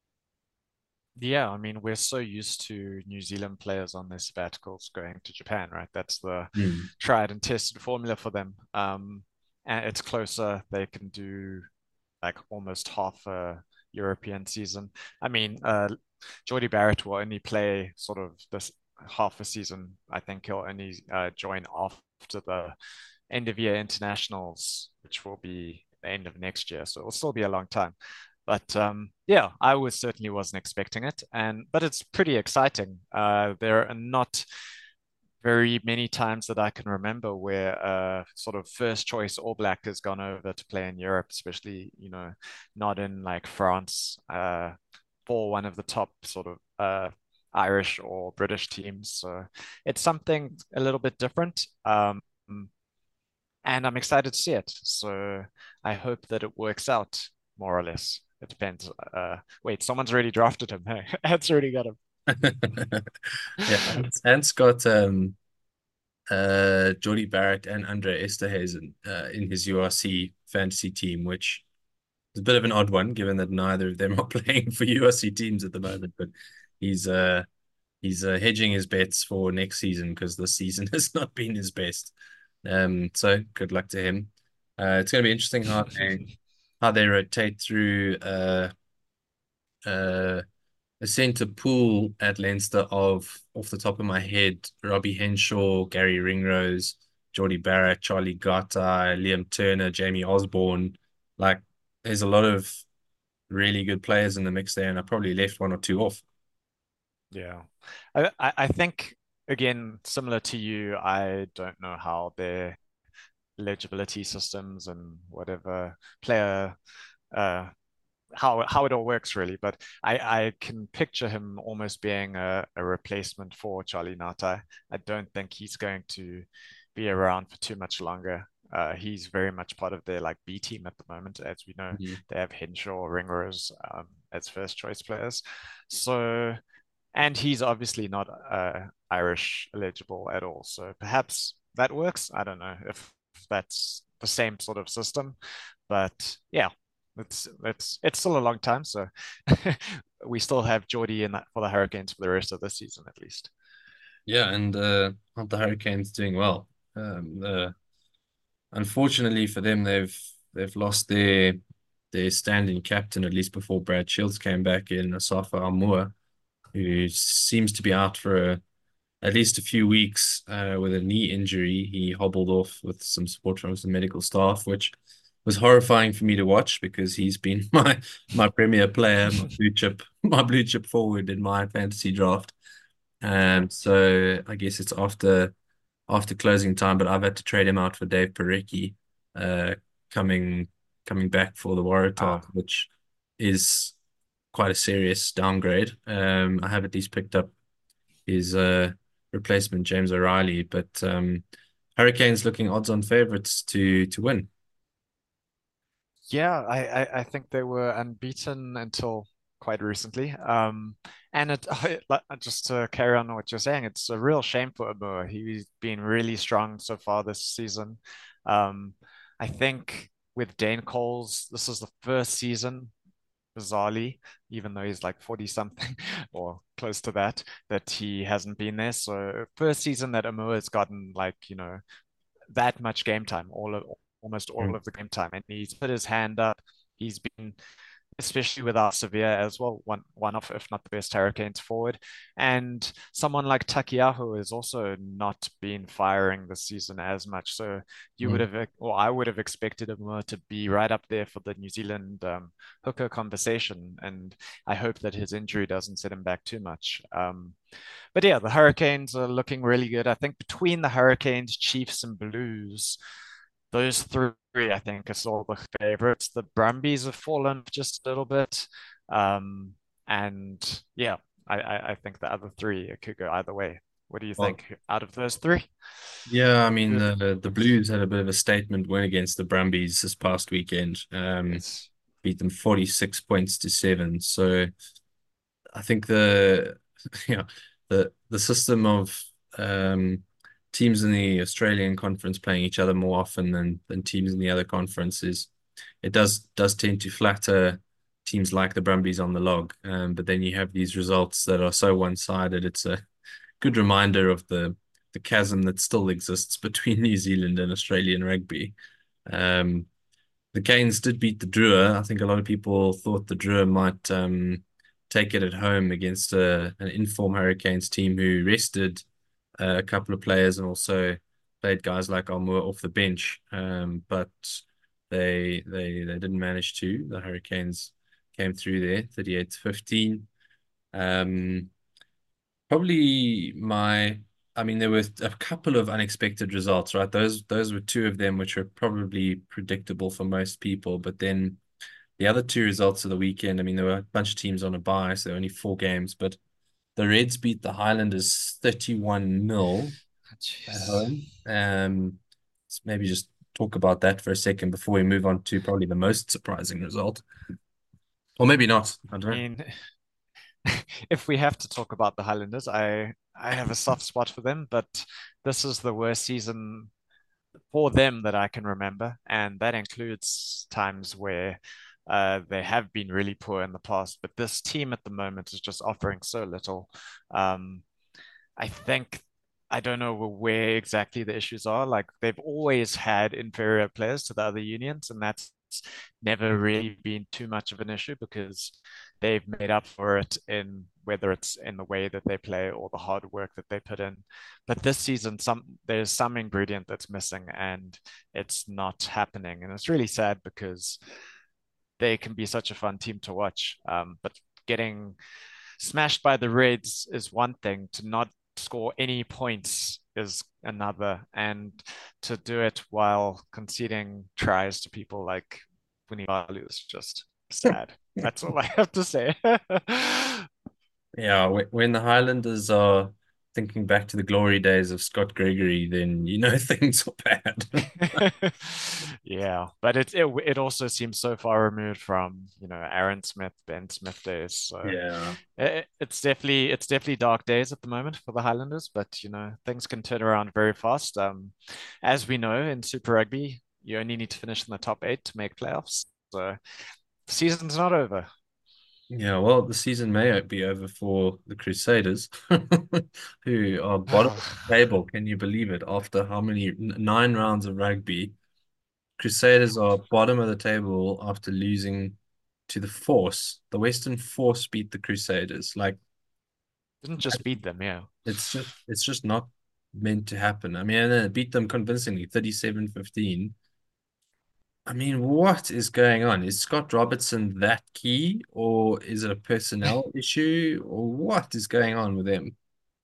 Yeah, I mean, we're so used to New Zealand players on their sabbaticals going to Japan, right? That's the Hmm. tried and tested formula for them. And it's closer. They can do like almost half a European season. I mean, Jordie Barrett will only play sort of this half a season. I think he'll only join after the end of year internationals, which will be the end of next year. So it'll still be a long time. But yeah, I was certainly wasn't expecting it, but it's pretty exciting. There are not very many times that I can remember where sort of first choice All Black has gone over to play in Europe, especially, not in like France, for one of the top sort of Irish or British teams. So it's something a little bit different. And I'm excited to see it. So I hope that it works out more or less. It depends. Wait, someone's already drafted him. Hey, Ed's already got him. Yeah, Ant's got Jordie Barrett and Andre Esterhuizen in his URC fantasy team, which is a bit of an odd one given that neither of them are playing for URC teams at the moment. But he's uh he's hedging his bets for next season because this season has not been his best. So good luck to him. It's going to be interesting how they rotate through uh a centre pool at Leinster of, off the top of my head, Robbie Henshaw, Gary Ringrose, Geordie Barrett, Charlie Gata, Liam Turner, Jamie Osborne. Like, there's a lot of really good players in the mix there, and I probably left one or two off. Yeah. I think again, similar to you, I don't know how their eligibility systems and whatever player uh how it all works really, but I can picture him almost being a replacement for Charlie Ngatai. I don't think he's going to be around for too much longer. He's very much part of their like B team at the moment. As we know, Mhm. they have Henshaw, Ringrose as first choice players. So, and he's obviously not Irish eligible at all. So perhaps that works. I don't know if that's the same sort of system, but yeah, it's still a long time, so we still have Geordie in that for the Hurricanes for the rest of the season at least. Yeah, and aren't the Hurricanes doing well? Unfortunately for them, they've lost their standing captain, at least before Brad Shields came back in, Asafa Armour, who seems to be out for at least a few weeks with a knee injury. He hobbled off with some support from some medical staff, which was horrifying for me to watch because he's been my premier player, my blue chip forward in my fantasy draft. So I guess it's after closing time, but I've had to trade him out for Dave Parecki, uh, coming coming back for the Waratahs, Ah, which is quite a serious downgrade. I have at least picked up his replacement James O'Reilly, but Hurricanes looking odds-on favourites to win. yeah, I think they were unbeaten until quite recently. And just to carry on what you're saying, it's a real shame for Amoa. He's been really strong so far this season. Um, I think with Dane Coles, this is the first season bizarrely, even though he's like 40 something or close to that, that he hasn't been there. So first season that Amoa has gotten like, that much game time, almost all Mm. of the game time. And he's put his hand up. He's been especially without Severe as well, one of, if not the best Hurricanes forward. And someone like Takiaho has also not been firing this season as much. So you would Mm. have, or I would have expected him to be right up there for the New Zealand hooker conversation. And I hope that his injury doesn't set him back too much. But yeah, the Hurricanes are looking really good. I think between the Hurricanes, Chiefs, and Blues, those three, I think, are sort of the favorites. The Brumbies have fallen just a little bit. Um, and yeah, I think the other three it could go either way. What do you Well, think out of those three? yeah, I mean Who- the Blues had a bit of a statement win against the Brumbies this past weekend. Yes. Beat them 46 points to 7. So I think the you know the system of um, teams in the Australian conference playing each other more often than teams in the other conferences, it does tend to flatter teams like the Brumbies on the log. But then you have these results that are so one-sided. It's a good reminder of the chasm that still exists between New Zealand and Australian rugby. Um, the Canes did beat the Drua. I think a lot of people thought the Drua might take it at home against an informed Hurricanes team who rested a couple of players and also played guys like Almur off the bench. But they didn't manage to. The Hurricanes came through there, 38-15. Um, Probably I mean, there were a couple of unexpected results, right? Those were two of them which were probably predictable for most people. But then the other two results of the weekend, I mean, there were a bunch of teams on a bye, so there were only 4 games, but the Reds beat the Highlanders 31-0 at Jeez. home. Let's maybe just talk about that for a second before we move on to probably the most surprising result. Or maybe not. I don't I know. mean, if we have to talk about the Highlanders, I have a soft spot for them, but this is the worst season for them that I can remember, and that includes times where they have been really poor in the past. But this team at the moment is just offering so little. Um, I think I don't know where exactly the issues are. Like they've always had inferior players to the other unions, and that's it's never really been too much of an issue because they've made up for it in whether it's in the way that they play or the hard work that they put in. But this season, there's some ingredient that's missing and it's not happening. And it's really sad because they can be such a fun team to watch. But getting smashed by the Reds is one thing, to not score any points is another, and to do it while conceding tries to people like Vunivalu is just sad. That's all I have to say. Yeah, when the Highlanders are thinking back to the glory days of Scott Gregory, then you know things are bad. Yeah, but it also seems so far removed from, Aaron Smith, Ben Smith days. So Yeah. it's definitely dark days at the moment for the Highlanders, but things can turn around very fast. As we know in Super Rugby, you only need to finish in the top eight to make playoffs. So the season's not over. Yeah, well, the season may be over for the Crusaders, who are bottom of the table. Can you believe it? After how many nine rounds of rugby, Crusaders are bottom of the table after losing to the Force. The Western Force beat the Crusaders. Like Didn't just beat them, yeah. it's just not meant to happen. I mean, and then it beat them convincingly, 37-15. I mean, what is going on? Is Scott Robertson that key, or is it a personnel issue, or what is going on with him?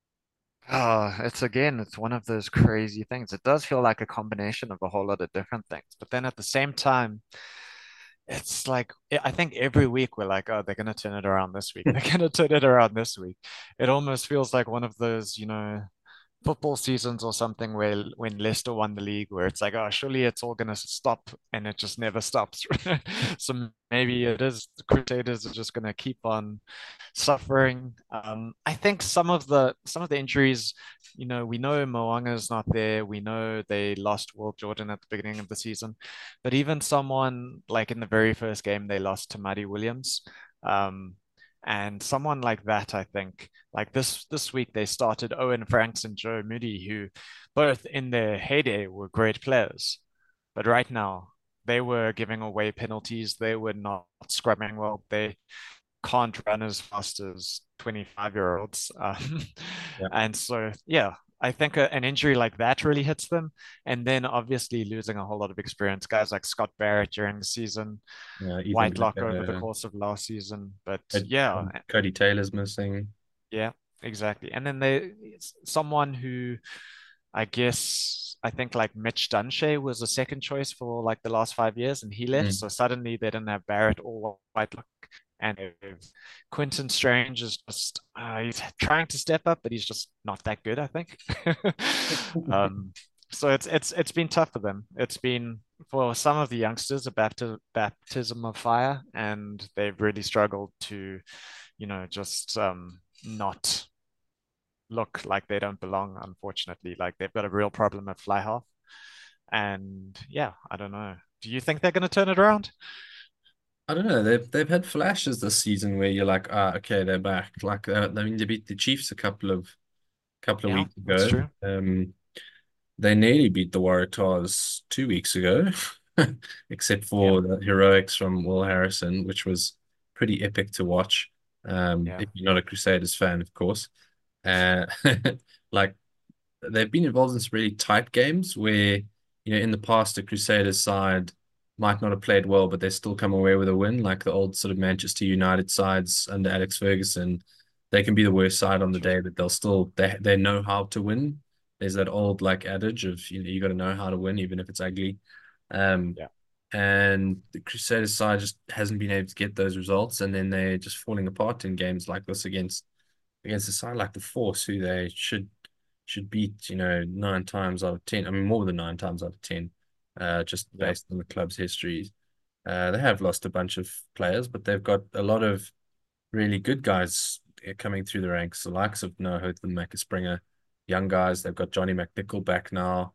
It's one of those crazy things. It does feel like a combination of a whole lot of different things, but then at the same time, it's like I think every week we're like, oh, they're gonna turn it around this week. They're gonna turn it around this week. It almost feels like one of those, football seasons or something where when Leicester won the league, where it's like, oh, surely it's all going to stop, and it just never stops. So maybe it is the Crusaders are just going to keep on suffering. I think some of the injuries, we know Moanga is not there. We know they lost Will Jordan at the beginning of the season, but even someone like in the very first game they lost to Matty Williams. Um, and someone like that, I think, like this week they started Owen Franks and Joe Moody, who both in their heyday were great players, but right now they were giving away penalties. They were not scrumming well. They can't run as fast as 25-year-olds. Yeah, And so, yeah, I think an injury like that really hits them. And then obviously losing a whole lot of experience, guys like Scott Barrett during the season, yeah, Ethan Whitelock over the Becker, course of last season. But yeah, Cody Taylor's missing. yeah, exactly. And then someone who I think like Mitch Dunshea was a second choice for like the last 5 years, and he left. Mm. So suddenly they didn't have Barrett or Whitelock. And Quinton Strange is just he's trying to step up, but he's just not that good, I think. um, so it's been tough for them. It's been for some of the youngsters a baptism of fire, and they've really struggled to, just not look like they don't belong, unfortunately. Like they've got a real problem at fly half. And yeah, I don't know. Do you think they're going to turn it around? I don't know. They've had flashes this season where you're like, ah, okay, they're back. Like, I mean, they beat the Chiefs a couple of Yeah, weeks that's ago. true. They nearly beat the Waratahs 2 weeks ago, except Yeah, for the heroics from Will Harrison, which was pretty epic to watch. yeah, If you're not a Crusaders fan, of course. Uh, like they've been involved in some really tight games where, in the past, the Crusaders side might not have played well, but they still come away with a win, like the old sort of Manchester United sides under Alex Ferguson. They can be the worst side on the true. day, but they know how to win. There's that old like adage of, you got to know how to win, even if it's ugly. Um, Yeah, and the Crusaders side just hasn't been able to get those results, and then they're just falling apart in games like this against a side like the Force, who they should beat, 9 times out of 10. I mean, more than 9 times out of 10, just yeah, based on the club's history. They have lost a bunch of players, but they've got a lot of really good guys coming through the ranks, the likes of Noah Huth and Macca Springer, young guys. They've got Johnny McNichol back now.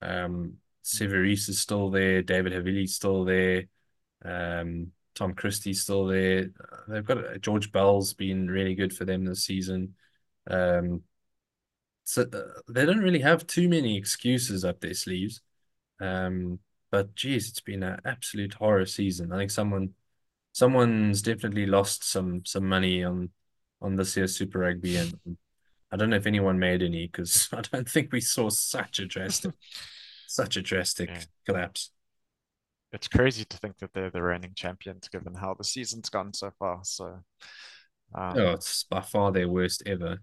mm, Severis is still there. David Havili's still there. Tom Christie's still there. They've got George Bell's been really good for them this season. Um, so they don't really have too many excuses up their sleeves. Um, But geez, it's been an absolute horror season. I think someone's definitely lost some money on this year's Super Rugby, and I don't know if anyone made any because I don't think we saw such a drastic Yeah. collapse. It's crazy to think that they're the reigning champions given how the season's gone so far. So, Oh, um, it's by far their worst ever.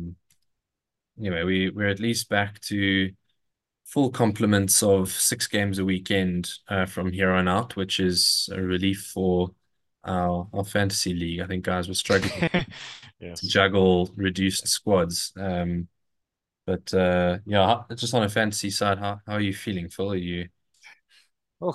Anyway, we're at least back to full complements of 6 games a weekend from here on out, which is a relief for our fantasy league. I think guys were struggling to yes. juggle reduced squads. But yeah, just on a fantasy side, how are you feeling, Phil? Are you Oh,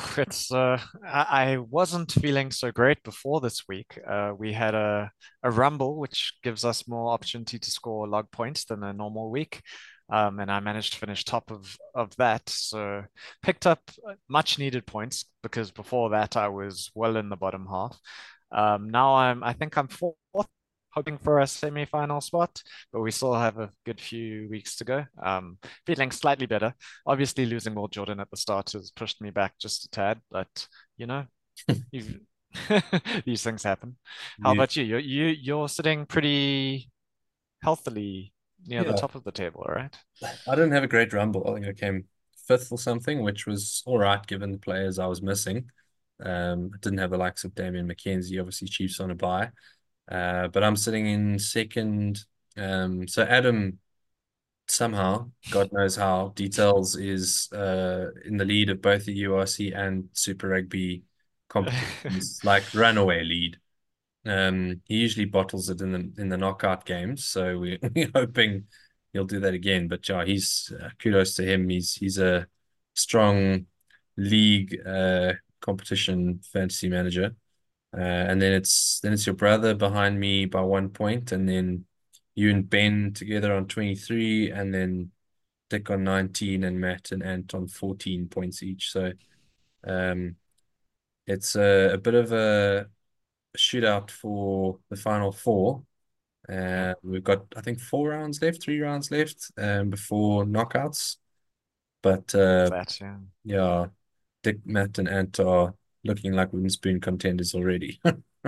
I wasn't feeling so great before this week. We had a rumble, which gives us more opportunity to score log points than a normal week. And I managed to finish top of that. So picked up much needed points because before that I was well in the bottom half. Now I think I'm fourth, hoping for a semi-final spot, but we still have a good few weeks to go. Feeling slightly better. Obviously, losing Will Jordan at the start has pushed me back just a tad, but you know, you've these things happen. How you? about you? You're sitting pretty healthily near the Yeah, top of the table, all right? I didn't have a great rumble. I think I came fifth or something, which was all right given the players I was missing. I didn't have the likes of Damian McKenzie, obviously Chiefs on a bye. But I'm sitting in second. So Adam somehow, God knows how, Details is in the lead of both the URC and Super Rugby competitions, like runaway lead. He usually bottles it in the knockout games, so we're hoping he'll do that again. But yeah, he's kudos to him. He's a strong league competition fantasy manager. And then it's your brother behind me by 1 point, and then you and Ben together on 23, and then Dick on 19, and Matt and Ant on 14 points each. So um, it's a bit of a shootout for the final four. Yeah, We've got, I think, 4 rounds left, 3 rounds left before knockouts. But of that, yeah. yeah, Dick, Matt, and Ant are looking like wooden spoon contenders already.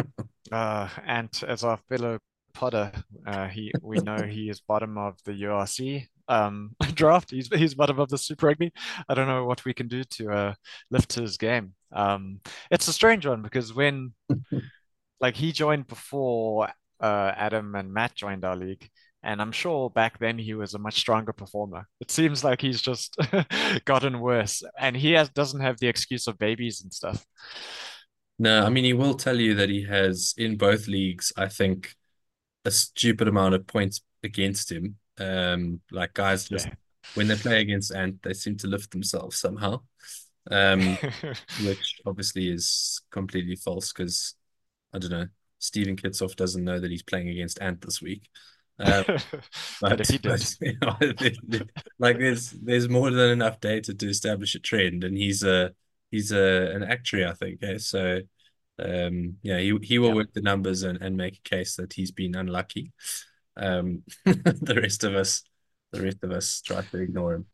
And as our fellow Potter, we know he is bottom of the URC draft. He's bottom of the Super Rugby. I don't know what we can do to lift his game. It's a strange one because when like he joined before Adam and Matt joined our league, and I'm sure back then he was a much stronger performer. It seems like he's just gotten worse, and doesn't have the excuse of babies and stuff. No, I mean, he will tell you that he has in both leagues, I think, a stupid amount of points against him. Like guys just Yeah. when they play against Ant, they seem to lift themselves somehow. Um, which obviously is completely false because I don't know, Steven Kitsoff doesn't know that he's playing against Ant this week. Um, But if but he did, like there's more than enough data to establish a trend, and he's an actuary, I think. Eh? So yeah, he will yeah. work the numbers and make a case that he's been unlucky. The rest of us try to ignore him.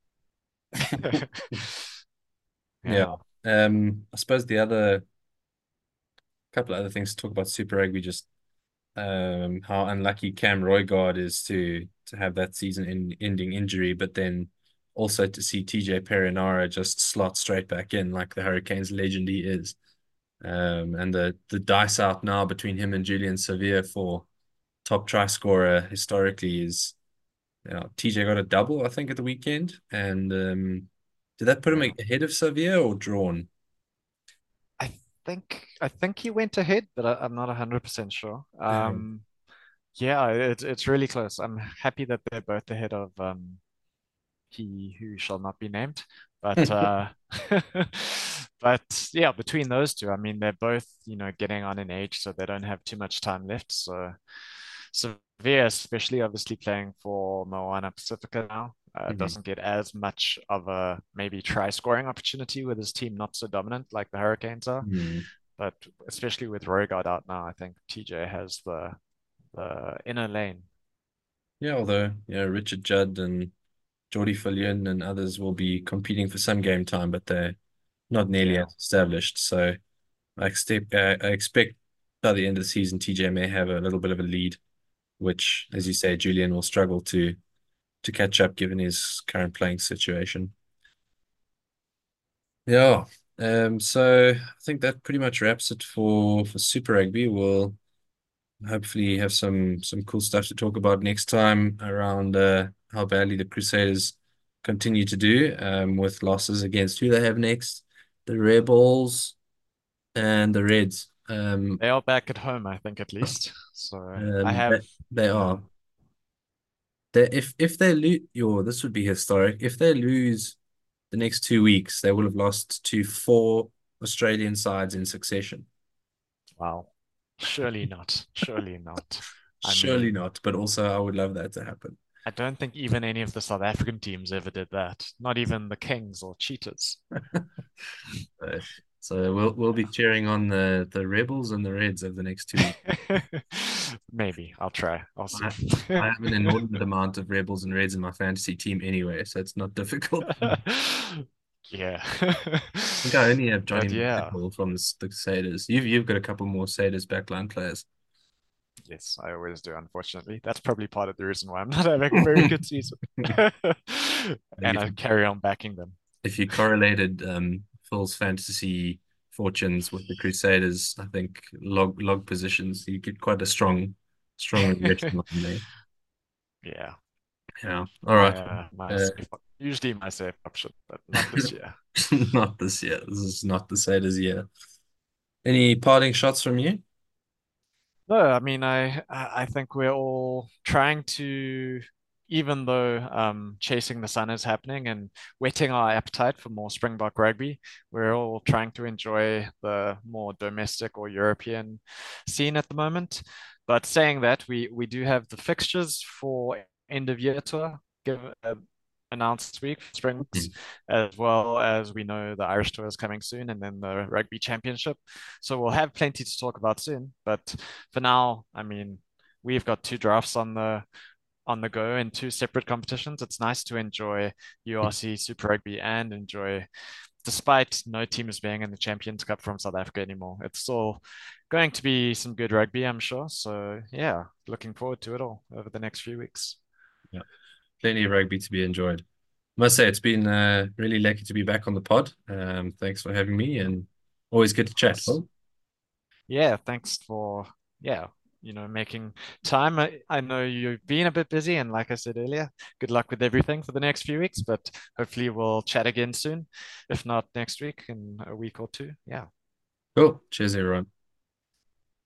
Yeah. Yeah. I suppose the other couple of other things to talk about Super Rugby, just how unlucky Cam Roygaard is to have that season ending injury, but then also to see TJ Perenara just slot straight back in like the Hurricanes legend he is. And the dice out now between him and Julian Severe for top try scorer historically is, TJ got a double, I think, at the weekend. And did that put him Yeah. ahead of Severe or drawn? I I think he went ahead, but I'm not 100% sure. Yeah. Yeah, it's really close. I'm happy that they're both ahead of he who shall not be named. But but yeah, between those two, I mean, they're both, getting on in age, so they don't have too much time left. So Sevilla, especially obviously playing for Moana Pacifica now, Mhm. doesn't get as much of a maybe try scoring opportunity with his team not so dominant like the Hurricanes are. Mhm. But especially with Roigard out now, I think TJ has the inner lane. Yeah, although, Richard Judd and Geordie Fillion and others will be competing for some game time, but not nearly Yeah. as established. So I expect by the end of the season, TJ may have a little bit of a lead, which, as you say, Julian will struggle to catch up given his current playing situation. Yeah. So I think that pretty much wraps it for Super Rugby. We'll hopefully have some cool stuff to talk about next time around how badly the Crusaders continue to do with losses against who they have next, the Rebels and the Reds. They are back at home, I think, at least. So I They, have, they yeah, are. If they lose, this would be historic. If they lose the next 2 weeks, they will have lost to four Australian sides in succession. wow. Surely not. Surely not. I Surely mean, not, but also I would love that to happen. I don't think even any of the South African teams ever did that. Not even the Kings or Cheetahs. Uh, so we'll be cheering on the Rebels and the Reds over the next 2 weeks. Maybe I'll try. I'll see. I I have an inordinate amount of Rebels and Reds in my fantasy team anyway, so it's not difficult. Yeah. I think I only have Johnny But yeah, McNichol from the Crusaders. You've got a couple more Crusaders backline players. yes, I always do, unfortunately. That's probably part of the reason why I'm not having a very good season. And If I carry on backing them. if you correlated Phil's fantasy fortunes with the Crusaders, I think log positions, you get quite a strong regression line there. Yeah, Yeah. All right. my Uh, safe, usually my safe option, but not this year. not this year. This is not the Crusaders year. Any parting shots from you? No, I mean, I think we're all trying to, even though chasing the sun is happening and whetting our appetite for more Springbok rugby, we're all trying to enjoy the more domestic or European scene at the moment. But saying that, we do have the fixtures for end of year tour give announced this week for Springboks, as well as we know the Irish tour is coming soon, and then the Rugby Championship. So we'll have plenty to talk about soon. But for now, I mean, we've got two drafts on the go in two separate competitions. It's nice to enjoy URC Super Rugby and enjoy, despite no teams being in the Champions Cup from South Africa anymore. It's still going to be some good rugby, I'm sure. So yeah, looking forward to it all over the next few weeks. Yeah. Plenty of rugby to be enjoyed. Must say it's been really lucky to be back on the pod. Thanks for having me and always good to Of chat. course. Well, Yeah, thanks for yeah, making time. I know you've been a bit busy, and like I said earlier, good luck with everything for the next few weeks, but hopefully we'll chat again soon, if not next week, in a week or two. Yeah. cool. Cheers, everyone.